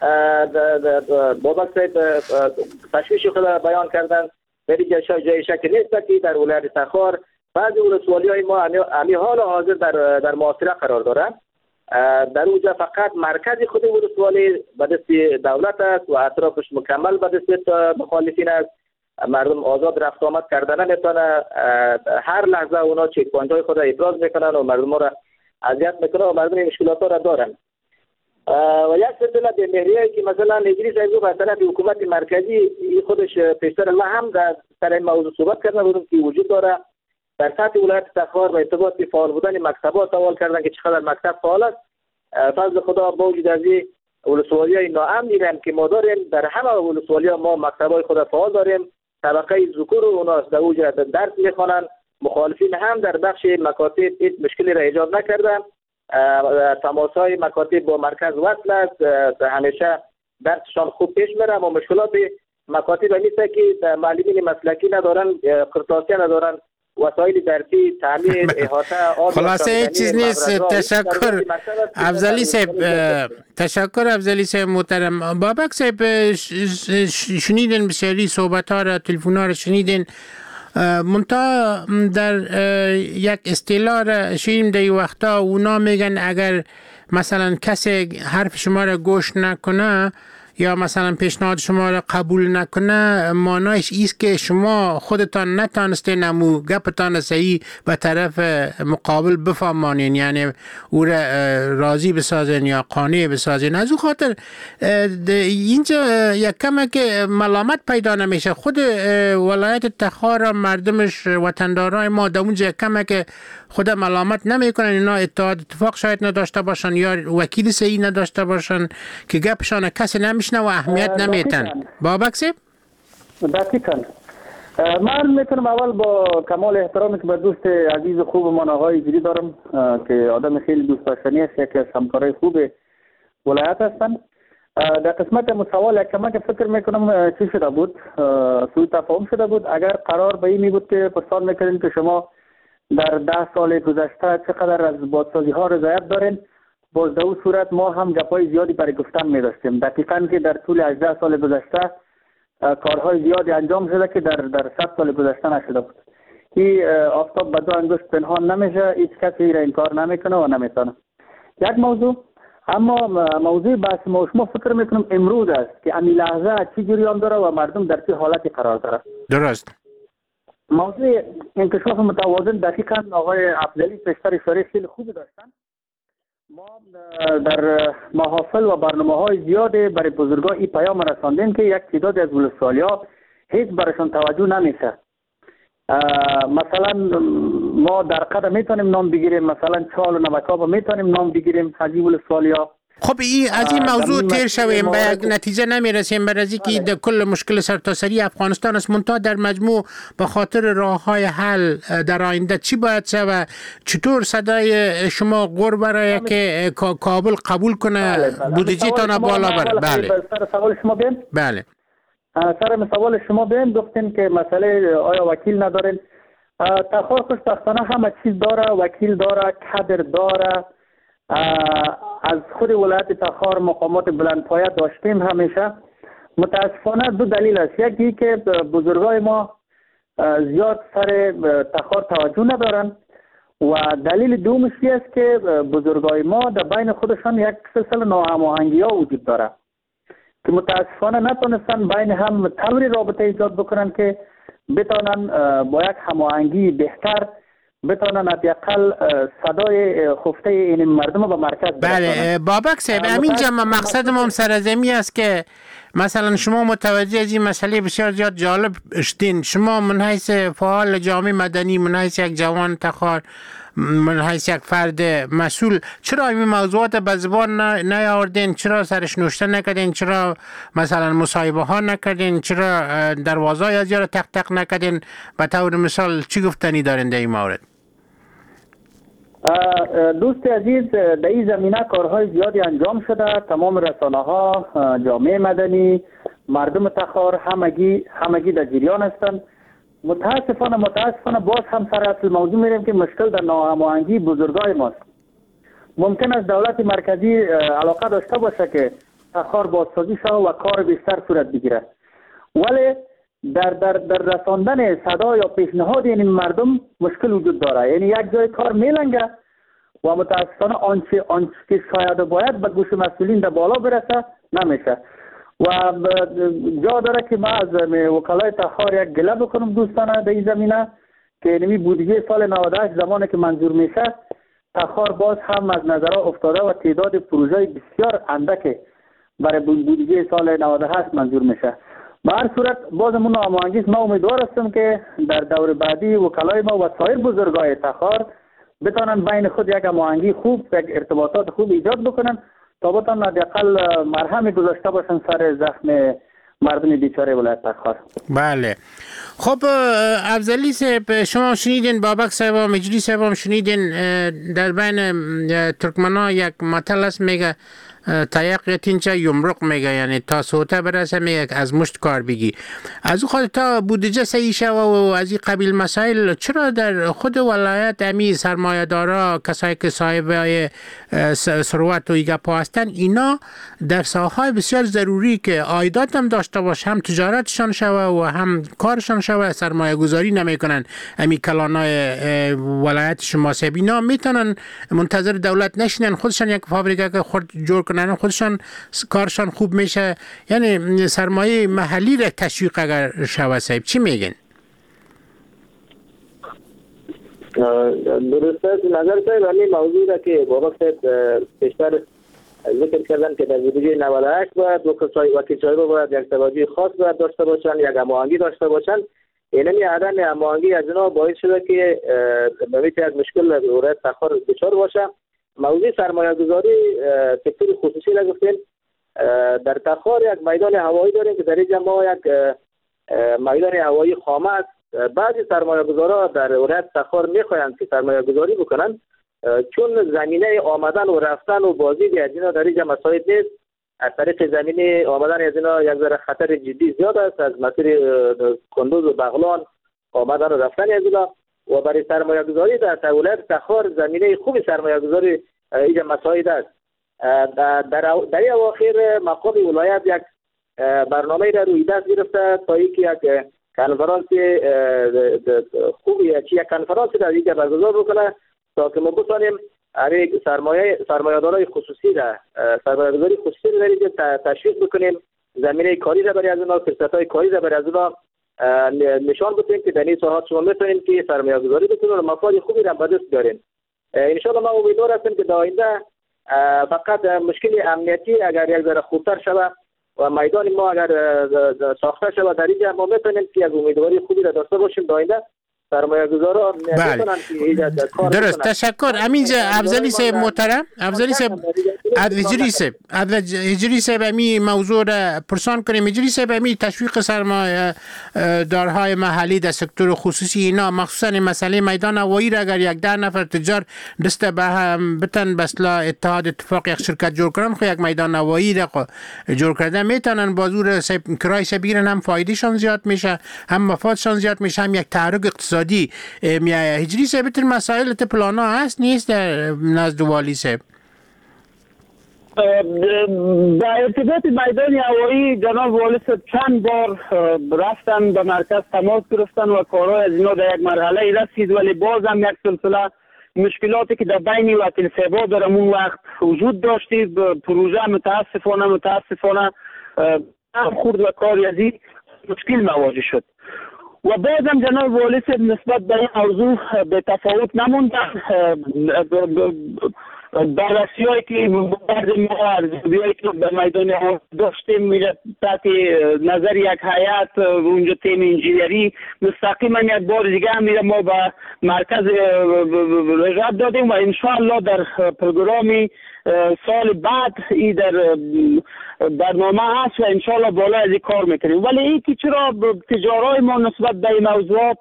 بابک صاحب تشویش خود بیان کردن. در جای شک نیست که در ولایت تخار بعضی ولسوالی‌های ما امی حال حاضر در محاصره قرار دارند. در اونجا فقط مرکز خود ولسوالی به دست دولت است و اطرافش مکمل به دست مخالفین است. مردم آزاد رفت آمد کردن نمیتونه. هر لحظه اونا چک پوینت های خود ابراز میکنن و مردم را اذیت میکنن و مردم مشکلات را دارن. و یک سلسله به مهریه که مثلا نجری صاحب از طرف حکومت مرکزی خودش پیشتر الله هم در سر این موضوع صحبت کردن بودم که وجود داره در سطح ولایت تخار و ارتباط به فعال بودن مکتب‌ها سوال کردن که چقدر مکتب فعال است. فضل خدا با وجود از این ولسوالی‌های ناامنی هم که ما داریم، در همه ولسوالی‌ها ما مکتب‌های خود فعال داریم. طبقه ذکور اونا در اوج درس می‌خوانند. مخالفین هم در بخش مکاتب هیچ مشکلی را ایجاد نکردند. تماس‌های مکاتب با مرکز وصل است، همیشه درسشان خوب پیش میره. اما مشکلات مکاتب همیشه که معلمین مسلکی ندارن، قرطاسی ندارن، وسایل درسی، تعمیر، احاطه، خلاصه هیچ چیز نیست. تشکر افضلی صاحب، تشکر افضلی صاحب محترم. بابک صاحب، شنیدین بسیاری صحبت ها را، تلفن ها را شنیدین. منتها در یک اصطلاح را شنیدیم در وقتا، اونا میگن اگر مثلا کسی حرف شما را گوش نکنه یا مثلا پیشنهاد شما را قبول نکنه، معنایش ایست که شما خودتان نتانستین امو گپتان صحیح به طرف مقابل بفهمانین، یعنی او را راضی بسازین یا قانع بسازین. از او خاطر اینجا یک کمه که ملامت پیدا نمیشه. خود ولایت تخار مردمش، وطندارای ما در اونجا کمه که خود ملامت نمیکنن، اینا اتفاق شاید نداشته باشن یا وکیل صحیح نداشته باشن که گپشان کسی نمیشنه و اهمیت نمیتن. بابک صاحب؟ دقیقاً. من میتونم اول با کمال احترامی که به دوست عزیز خوب من آقای هجری دارم که آدم خیلی دوست داشتنی است، یکی از همکارای خوب ولایت هستن. در قسمت سوال یک کمک فکر میکنم چی شده بود، سوء تفاهم شده بود. اگر قرار به این می بود که پرسان میکنین که شما در 10 سال گذشته چقدر از بادسازی ها رضایت دارین، باز در اون صورت ما هم گپای زیادی برای گفتن می داشتیم. دقیقاً که در طول 18 سال گذشته کارهای زیادی انجام شده که در 100 سال گذشته نشده بود. که آفتاب به 2 انگشت پنهان نمیشه، هیچ کسی را انکار نمیکنه و نمیتونه. یک موضوع، اما موضوع بحث ما شما فکر میکنم امروز است که امی لحظه چی جریان داره و مردم در چه حالتی قرار داره. درست. موضوع انکشاف متوازن دقیقاً آقای افضلی پیشتر اشاره خیلی خوبی داشتن. ما در محافل و برنامه‌های زیاده برای بزرگان این پیام رساندیم که یک تعداد از ولسوالی‌ها هیچ برایشان توجه نمیشه. مثلا ما در قدم میتونیم نام بگیریم، مثلا چال و نمکاب میتونیم نام بگیریم از این ولسوالی‌ها. خب از این موضوع تیر شویم، به یک نتیجه نمیرسیم، برای اینکه در کل مشکل سرتاسری افغانستان است. منتها در مجموع به خاطر راه‌های حل در آینده چی باید شود؟ چطور صدای شما غور برای که کابل قبول کنه بودجه تان بالا بره؟ بله. سر سوال شما بیم؟ بله. سر سوال شما بیم گفتین که مسئله آیا وکیل ندارین؟ تخار خوشبختانه همه چیز داره، وکیل داره، کادر داره. از خود ولایت تخار مقامات بلندپایه داشتیم همیشه. متاسفانه 2 دلیل است. یکی که بزرگای ما زیاد سر تخار توجه ندارن و دلیل دومش است که بزرگای ما در بین خودشان یک سلسله ناهماهنگی ها وجود داره که متاسفانه نتونستن بین هم طوری رابطه ایجاد بکنن که بتونن با یک هماهنگی بهتر بتونن حداقل صدای خفته این مردم به مرکز بله. بابک صاحب، همینجا مقصد ما سرزمی است که مثلا شما متوجه از این مسئله بسیار زیاد جالب شدین. شما من حیث فعال جامعه مدنی، من حیث یک جوان تخار، من حیث یک فرد مسئول، چرا این موضوعات به زبان نیاوردین؟ چرا سرش نوشته نکردین؟ چرا مثلا مصاحبه ها نکردین؟ چرا دروازه از یارو تق تق نکردین؟ به طور مثال چی گفتنی دارین در این مورد؟ دوست عزیز، در این زمینه کارهای زیادی انجام شده. تمام رسانه ها، جامعه مدنی، مردم تخار همگی در جریان هستند. متاسفانه باز هم سر اصل موضوع میریم که مشکل در ناهماهنگی بزرگای ماست. ممکن است دولت مرکزی علاقه داشته باشه که تخار بازسازی شود و کار بیشتر صورت بگیره، ولی در رساندن صدا یا پیشنهاد این مردم مشکل وجود داره. یعنی یک جای کار میلنگه و متاسفانه آنچه که شاید باید به گوش مسئولین در بالا برسه نمیشه و جا داره که ما از وکلای تخار یک گله بکنم دوستانه در این زمینه که اینمی بودجه سال 98 زمانی که منظور میشه تخار باز هم از نظرها افتاده و تعداد پروژه بسیار اندک برای بودجه سال 98 منظور میشه به هر صورت بازمون هماهنگی است. ما امیدوار هستم که در دور بعدی وکلای ما و سایر بزرگای تخار بتونن بین خود یک هماهنگی خوب، یک ارتباطات خوب ایجاد بکنن تا بتونن حداقل مرهم گذاشته باشن سر زخم مردم بیچاره ولایت تخار. بله. خب افضلی صاحب، شما شنیدین، بابک صاحب و مجری صاحب هم شنیدین، در بین ترکمنا یک متل است میگه تایق یتینچه یمرق میگه، یعنی تا سوته برسه میگه از مشت کار بگی. از او خود تا بودجه صحیح شوه و از این قبیل مسائل، چرا در خود ولایت امی سرمایه دارا، کسایی که صاحب ثروت و ایگپا هستن، اینا در ساحهای بسیار ضروری که عایدات هم داشته باشه، هم تجارتشان شوه و هم کارشان شوه، سرمایه گذاری نمیکنن. امی کلانای ولایت شما صاحب اینا میتونن منتظر دولت نشینن، خودشان یک فابریکه که خود جور کنن، خودشان کارشان خوب میشه. یعنی سرمایه محلی را تشویق اگر شوه صاحب، چی میگن؟ درست است. نظر صاحب همین موضوع را که بابک صاحب پیشتر ذکر کردن که در بودجه 98 باید وکیل صاحب باید یک توجه خاص باید داشته باشن، یک هماهنگی داشته باشن. اینمی عدم هماهنگی از اینا باعث شده که بمیت یک مشکل ولایت تخار دچار باشه. موضوع سرمایه گذاری سکتور خصوصی را گفتیم. در تخار یک میدان هوایی داریم که در اینجا ما یک میدان هوایی خامه است. بعضی سرمایه گذارا در ولایت تخار میخواهند که سرمایه گذاری بکنن، چون زمینه آمدن و رفتن و بازی از اینا در اینجا مساعد نیست. از طریق زمینه آمدن از اینا یک ذره خطر جدی زیاد است، از مسیر کندوز و بغلان آمدن و رفتن از اینا و برای سرمایه گذاری در ولایت تخار زمینه خوبی سرمایه گذاری اینجا مساعد است. در این اواخر مقام ولایت یک برنامه را روی دست گرفته تا اینکه یک کنفرانس خوبی یک کنفرانس را اینجا برگزار بکنه تا که ما بتوانیم سرمایه دارای خصوصی را سرمایه گذاری خصوصی را اینجا تشویق بکنیم، زمینه کاری را برای از اونا، فرصت‌های کاری را برای از اونا نشان بدیم که در این ساحات شما میتونیم که سرمایه گذاری بکنیم و مفاد خوبی را به دست بیاریم. ان شاء الله ما امیدوار هستیم که در آینده فقط مشکل امنیتی اگر یک ذره خوبتر شود و میدان ما اگر ساخته شود در اینجا ما میتونیم که یک امیدواری خوبی را داشته باشیم در آینده. سرمایه گذارا میتونن که درست. تشکر. همینجا افضلی صاحب محترم، افضلی صاحب هجری صاحب امی موضوع را پرسان کنیم. هجری صاحب امی تشویق سرمایه دارهای محلی در سکتور خصوصی اینا، مخصوصا مسئله میدان هوایی را اگر یک 10 نفر تجار دست به هم بتن بسلا اتحاد اتفاق یک شرکت جور کنن، خو یک میدان هوایی را جور کردن میتونن بازور کرای بگیرن، هم فایدهشان زیاد میشه، هم مفادشان زیاد میشه، هم یک تحرک اقتصادی. هجری صاحب مسائل پلانا هست نیست در نزد والی صاحب؟ در ارتباط میدان هوایی جناب والی صاحب چند بار رفتن به مرکز تماس گرفتن و کارهای از اینا در یک مرحله رسید، ولی باز هم یک سلسله مشکلاتی که در بین وکیل صاحبا در اون وقت وجود داشتی، پروژه متاسفانه خورد و کاری از این مشکل مواجه شد. و بعدم جناب والی صاحب نسبت به این موضوع به تفاوت نموندن. بررسی‌هایی که بعد ما ارزیابی‌هایی که به میدان ها داشتیم میره تحت نظر یک هیئت اونجا تیم انجینری مستقیما یک بار دیگه هم میره ما به مرکز رجعت دادیم و انشاءالله در پروگرامی سال بعد این در برنامه هست و انشاءالله بالا از این کار میکنیم. ولی این که چرا تجارای ما نسبت به این موضوعات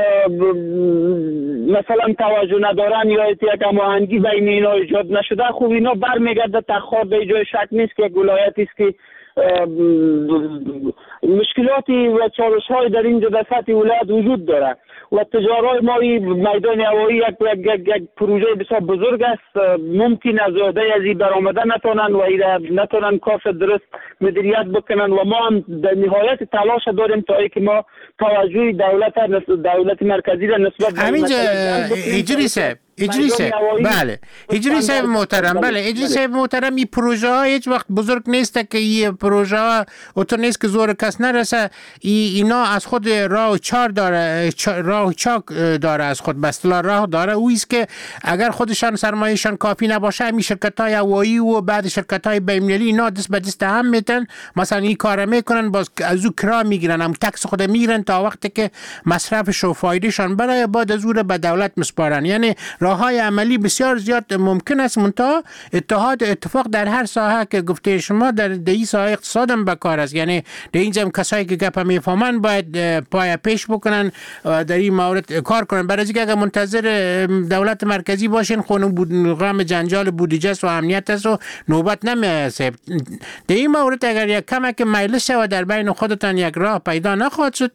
مثلا توجه ندارن یا یک هماهنگی بین اینا ایجاد نشده، خوب اینا برمیگرده تخار به جای شک نیست که ولایتی است که مشکلاتی و چالش‌های در اینجا در سطح ولایت وجود داره و تجارای ما میدان هوایی یک پروژه بسیار بزرگ است. ممکن از عهده از این برآمده نتونن و نتونن کاف درست مدیریت بکنن و ما هم در نهایت تلاش داریم تا اینکه ما توجه دولت مرکزی را نسبت همینجا هجری صاحب اجری صاحب بله اجری صاحب محترم بله اجری صاحب محترم این پروژه ها هیچ وقت بزرگ نیست که این پروژه ها اوتر نیست که زور کس نرسه. اینا از خود راه چار داره، راه چاک داره، از خود به اصطلاح راه داره. اویست که اگر خودشان سرمایهشان کافی نباشه همین شرکت های هوایی و بعد شرکت های بین‌المللی اینا دست به دست هم میتن، مثلا این کار میکنن، باز از او کرا میگیرن، هم تکس خود میگیرن تا وقتی که مصرفش و فایدهشان برای بعد از اون به دولت مسپارن. یعنی راههای عملی بسیار زیاد ممکن است، منتها اتفاق در هر ساحه که گفته شما در این ساحه اقتصاد هم بکار است. یعنی در اینجا کسایی که گپ میفهمن باید پای پیش بکنن و در این مورد کار کنن. برای اینکه اگر منتظر دولت مرکزی باشین خونم جنجال بودجه و امنیت است و نوبت نمیرسه. در این مورد اگر یک کمک میل شود در بین خودتان یک راه پیدا نخواهد شد.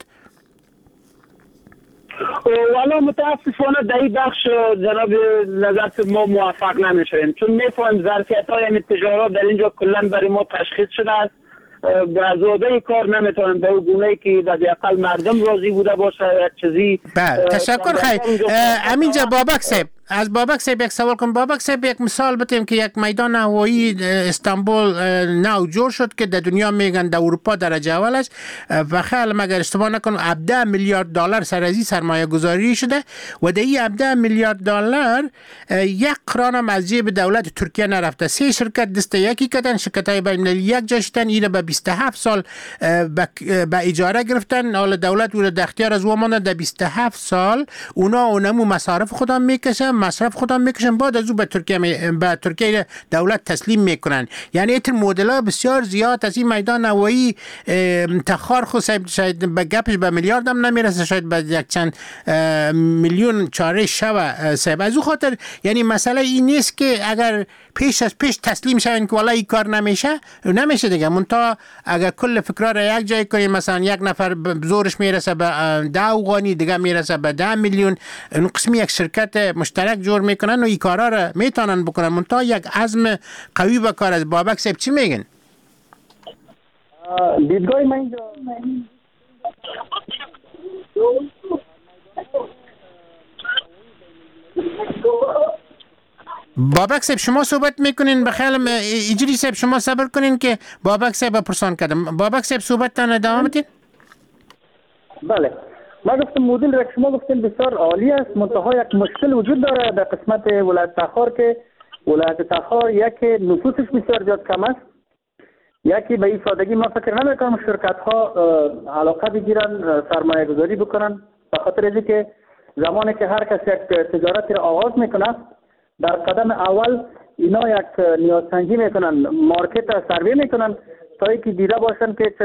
والا متاسفانه در این بخش جناب نظرت ما موفق نمیشیم، چون میفهمیم ظرفیت های تجارت در اینجا کلا برای ما تشخیص شده است. برازاده کار نمیتونن به اون گونه که در اقل مردم راضی بوده باشه یک چیزی. بله تشکر خیلی. همینجا بابک صاحب، از بابک صاحب یک سوال کنم. بابک صاحب یک مثال بتیم که یک میدان هوایی استانبول نو جور شد که در دنیا میگن در اروپا درجه اول است و خیلی مگر اشتباه نکنم 17 میلیارد دلار سرازی سرمایه گذاری شده و در این 17 میلیارد دلار یک قران هم از جیب دولت ترکیه نرفته. 3 شرکت دست یکی کردن، شرکت های بین‌المللی یک جا شدن، این به 27 سال به اجاره گرفتن. حالا دولت او در اختیار از وامانه در 27 سال اونا اونمو مصارف خودم میکشن، مصرف خودم میکشن، بعد از او به ترکیه دولت تسلیم میکنن. یعنی ایتر مدل‌ها بسیار زیاد از این میدان هوایی تخار خود شاید به گپش به میلیارد هم نمیرسه، شاید به یک چند میلیون چاره شوه صاحب. از او خاطر یعنی مسئله این نیست که اگر پیش تسلیم شوین که والله این کار نمیشه دیگه. منتها اگر کل فکرها را یک جای کنیم، مثلا یک نفر زورش میرسه به 10 افغانی، دیگه میرسه به 10 میلیون، اون قسمی یک شرکت مشترک جور میکنن و این کارا را میتونن بکنن. منتها یک عزم قوی بکار از. بابک صاحب چی میگن؟ دیدگاه من اینجا بابک صاحب شما صحبت میکنین، بخیال اجری صاحب شما صبر کنین که بابک صاحب پرسان کردم. بابک صاحب صحبت تان ادامه بدین. بله ما گفتم مدل را شما گفتین بسیار عالی است، منتها یک مشکل وجود داره در قسمت ولایت تخار که ولایت تخار یک نفوسش بسیار زیاد کم است، یکی به این سادگی ما فکر نمیکنم شرکت ها علاقه بگیرن سرمایه گذاری بکنن، به خاطر اینکه زمانی که هر کس یک تجارتی را آغاز میکنه در قدم اول اینا یک نیازسنجی میکنن، مارکت را سروی میکنن تا اینکه دیده باشن که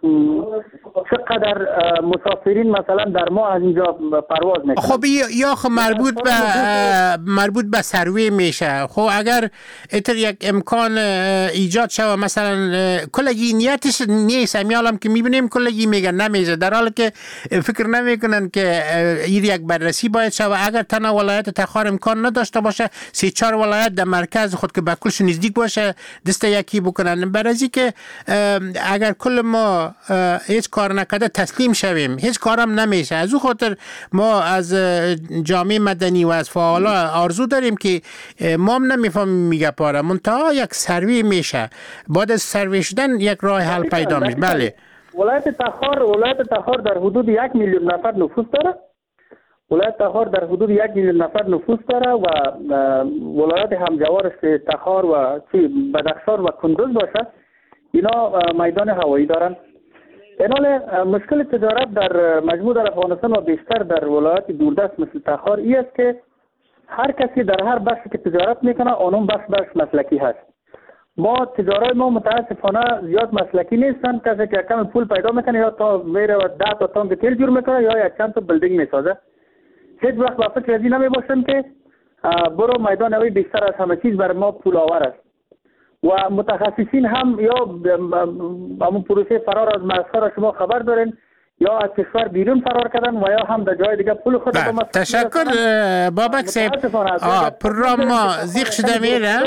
چقدر مسافرین مثلا در ما از اینجا پرواز میکنن. خب یا خب مربوط به سروی میشه. خب اگر اتر یک امکان ایجاد شود، مثلا کلگی نیتش نیست، امیالم که میبینیم کلگی میگن نمیشه، در حالی که فکر نمیکنن که این یک بررسی باید شود. اگر تنها ولایت تخار امکان نداشته باشه، 3-4 ولایت در مرکز خود که به کلش نزدیک باشه دست یکی بکنن. برای که اگر کل ما هیچ کار نکرده تسلیم شویم هیچ کارم نمیشه. از او خاطر ما از جامعه مدنی و از فعالا آرزو داریم که ما هم نمیفهمیم میگه پاره، منتها یک سروی میشه، بعد از سروی شدن یک راه حل پیدا میشه. بله ولایت تخار در حدود 1 میلیون نفر نفوس داره. ولایت تخار در حدود 1 میلیون نفر نفوس داره و ولایت همجوارش که تخار و بدخشان و کندوز باشه اینا میدان هوایی دارن. اینال مشکل تجارت در مجموع در افغانستان و بیشتر در ولایات دوردست مثل تخار این است که هر کسی در هر بخشی که تجارت میکنه اون بخش مسلکی هست. ما تجارت ما متاسفانه زیاد مسلکی نیستن. کسی که کم پول پیدا میکنه یا تا میره و 10 تا تانک تیل جور میکنه یا یک چند تا بلدینگ میسازه. هیچ وقت با فکر ازی نمی باشن که برو میدان هوایی بیشتر از همه چیز بر ما پول آور است و متخصصین هم یا همون پروسه فرار از مرزها شما خبر دارین یا از کشور بیرون فرار کردن و یا هم در جای دیگه پول خود تشکر بابک صاحب. پروگرام ما زیخ شده میره.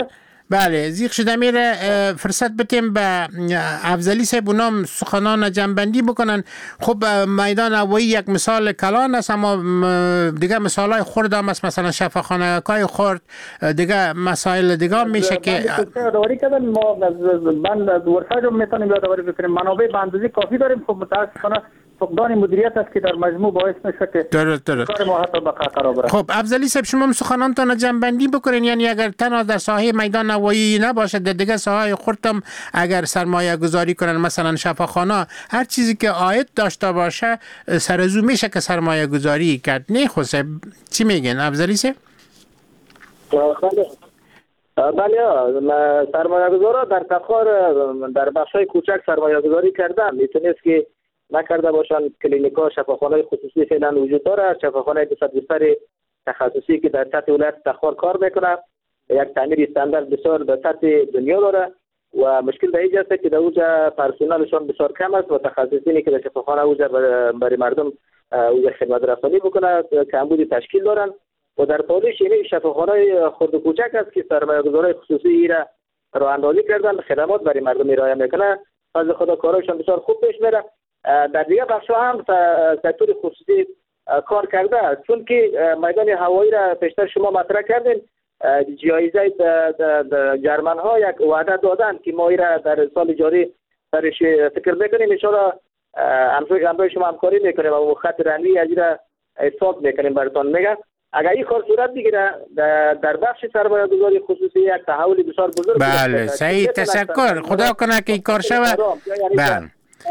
بله زیخ شده میره فرصت بتیم به افضلی صاحب اونام سخنان جنبندی بکنن. خب میدان هوایی یک مثال کلان است، اما دیگه مثال های خرد هم است، مثلا شفاخانه های خرد، دیگه مسائل دیگه میشه که یادآوری کردن. ما بند از ورشا رو میتونیم یادآوری بکنیم، منابع به اندازه کافی داریم. خب متاسفانه فقدان مدیریت است که در مجموع باعث میشه که کار ما حتی به خطر بره. خب افضلی صاحب شما سخنانتان جنبندی بکنین، یعنی اگر تنها در ساحه میدان هوایی نباشد، در دیگه ساحه خردم اگر سرمایه گذاری کنن، مثلا شفاخانه، هر چیزی که عاید داشته باشه سرزو میشه که سرمایه گذاری کرد. نه خب چی میگن افضلی صاحب؟ بله سرمایه گذارا در تخار در بخشای کوچک سرمایه گذاری کردن، میتونست که نکرده باشن. کلینیکا شفاخانه خصوصی فعلا وجود داره، شفاخانه 200 تخصصی که در سطح ولایت تخار کار میکنه، یک تعمیر استاندارد بسیار در سطح دنیا داره و مشکل در اینجاست که در اوجا پرسنلشان بسیار کم است و تخصصینی که در شفاخانه اوجا برای مردم اوجا خدمت رسانی بکنه کمبود تشکیل دارن و در پالیش این شفاخانه خرد و کوچک است که سرمایه گذارای خصوصی را راه اندازی کردن، خدمات برای مردم ارائه میکنه. از خدا کارشان بسیار خوب پیش میره. در دیگه بخش‌ها هم سکتور خصوصی کار کرده، چون که میدان هوایی را پیشتر شما مطرح کردین. جایزه جرمن ها یک وعده دادن که ما را در سال جاری درش فکر میکنیم، ان شاءالله همراه شما همکاری میکنیم و خط رنگی از را حساب میکنیم براتون. میگم اگر این کار صورت بگیره در بخش سرمایه گذاری خصوصی یک تحول بسیار بزرگ. بله صحیح، تشکر. خدا کنه که این کار شود. بله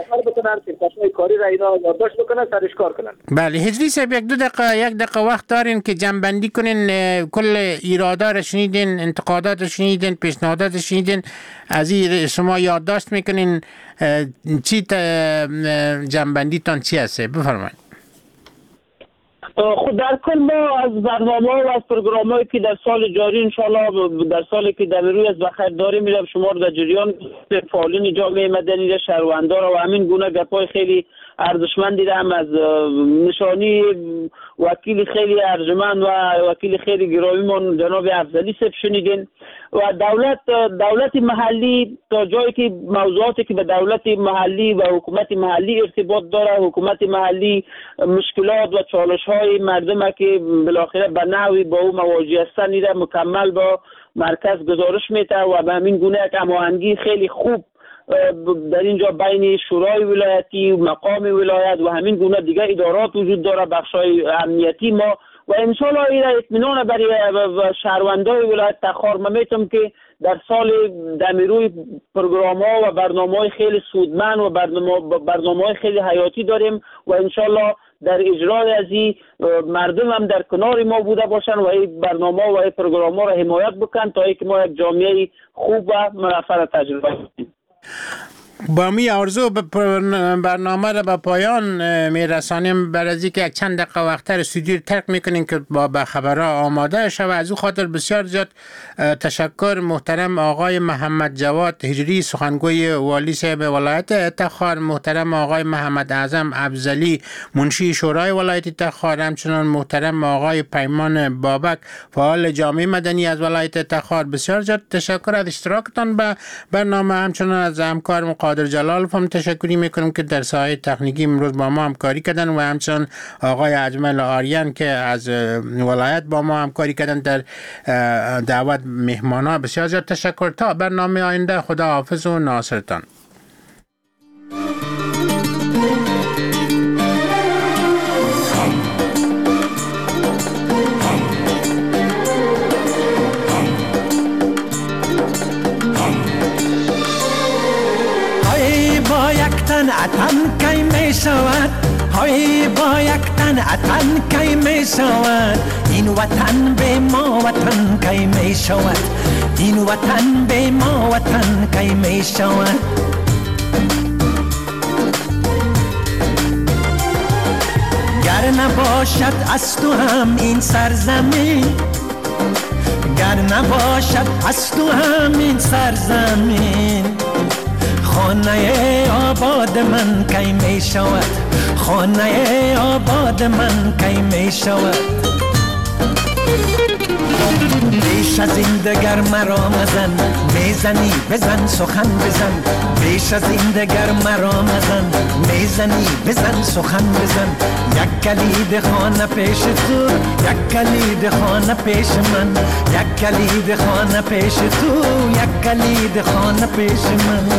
بله هجری صاحب یک دقیقه وقت دارین که جنبندی کنین، کل ایرادا را شنیدین، انتقادات را شنیدین، پیشنهادات را شنیدین، از این شما یادداشت میکنین، چی جنبندی تان چی هسته؟ بفرمایید. خود در کل ما از برنامه و از پروگرام هایی که در سال جاری انشاءالله در سالی که در روی از بخیر داریم میرم شما رو در جریان فعالین جامعه مدنی شهروندان و همین گونه گپای خیلی ارزشمندی را هم از نشانی وکیل خیلی ارجمند و وکیل خیلی گرامیمون جناب افضلی صاحب شنیدین و دولت محلی تا جایی که موضوعاتی که به دولت محلی و حکومت محلی ارتباط داره، حکومت محلی مشکلات و چالش های مردم که بالاخره به نحوی با او مواجه هستند را مکمل با مرکز گزارش میده و به همین گونه یک هماهنگی خیلی خوب در اینجا بین شورای ولایتی و مقام ولایت و همین گونه دیگه ادارات وجود داره، بخشای امنیتی ما و انشالله این اطمینان برای شهروندای ولایت تخار. من میتونم که در سال دمیروی پروگرام ها و برنامه های خیلی سودمند و برنامه های خیلی حیاتی داریم و انشالله در اجرای از این مردم هم در کنار ما بوده باشن و این برنامه و این پروگرام ها را حمایت بکن تا اینکه ما یک جامعه خوب و مرفع تجربه کنیم. با می آرزو برنامه را به پایان میرسانیم. برای از اینکه یک چند دقیقه وقتر استودیو ترک میکنیم که با خبرها آماده شود، از او خاطر بسیار زیاد تشکر محترم آقای محمد جواد هجری سخنگوی والی صاحب ولایت تخار، محترم آقای محمد اعظم افضلی منشی شورای ولایت تخار، همچنان محترم آقای پیمان بابک فعال جامعه مدنی از ولایت تخار. بسیار زیاد تشکر از اشتراکتان به برنامه، همچنان از همکار قادر جلال هم تشکری میکنم که در ساحه تکنیکی امروز با ما همکاری کردن و همچنان آقای اجمل آریان که از ولایت با ما همکاری کردن در دعوت مهمانا. بسیار زیاد تشکر. تا برنامه آینده خدا حافظ و ناصرتان. اتن کی می شود، های با یک تن اتن کی می شود، این وطن به ما وطن کی می شود، این وطن به ما وطن کی می شود. گر نباشد از تو هم این سرزمین، گر نباشد از تو هم این سرزمین، خانه آباد من کی می شود، خانه آباد من کی می شود. بیش از این دگر مرا مزن میزنی بزن سخن بزن بیش از این دگر مرا مزن میزنی بزن سخن بزن یک کلید خانه پیش تو یک کلید خانه پیش من یک کلید خانه پیش تو یک کلید خانه پیش من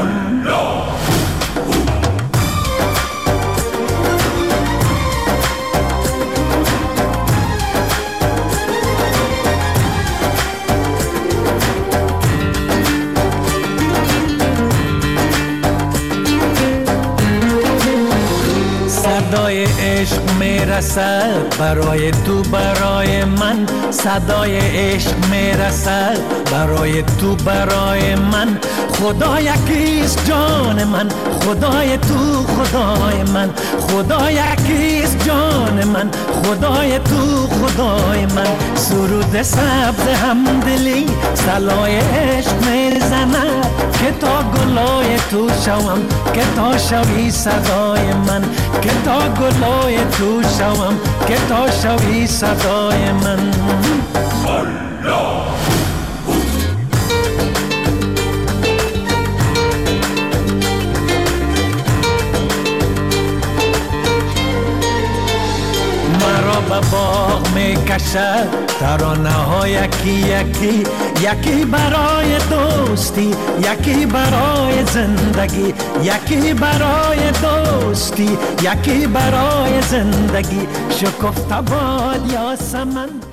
صدای عشق میرسد برای تو برای من صدای عشق میرسد برای تو برای من خدا یکیست جان من خدای تو خدای من خدا یکیست جان من خدای تو خدای من سرود سبز همدلی صلای عشق میزند که تا گلای تو شوم که تا شوی صدای من که تا گلای تو شوم که تا شوی صدای من مرا به باغ میکشد ترانه ها یکی یکی یکی برای دوستی یکی برای زندگی یکی برای دوستی یکی برای زندگی شکفته باد یاسمن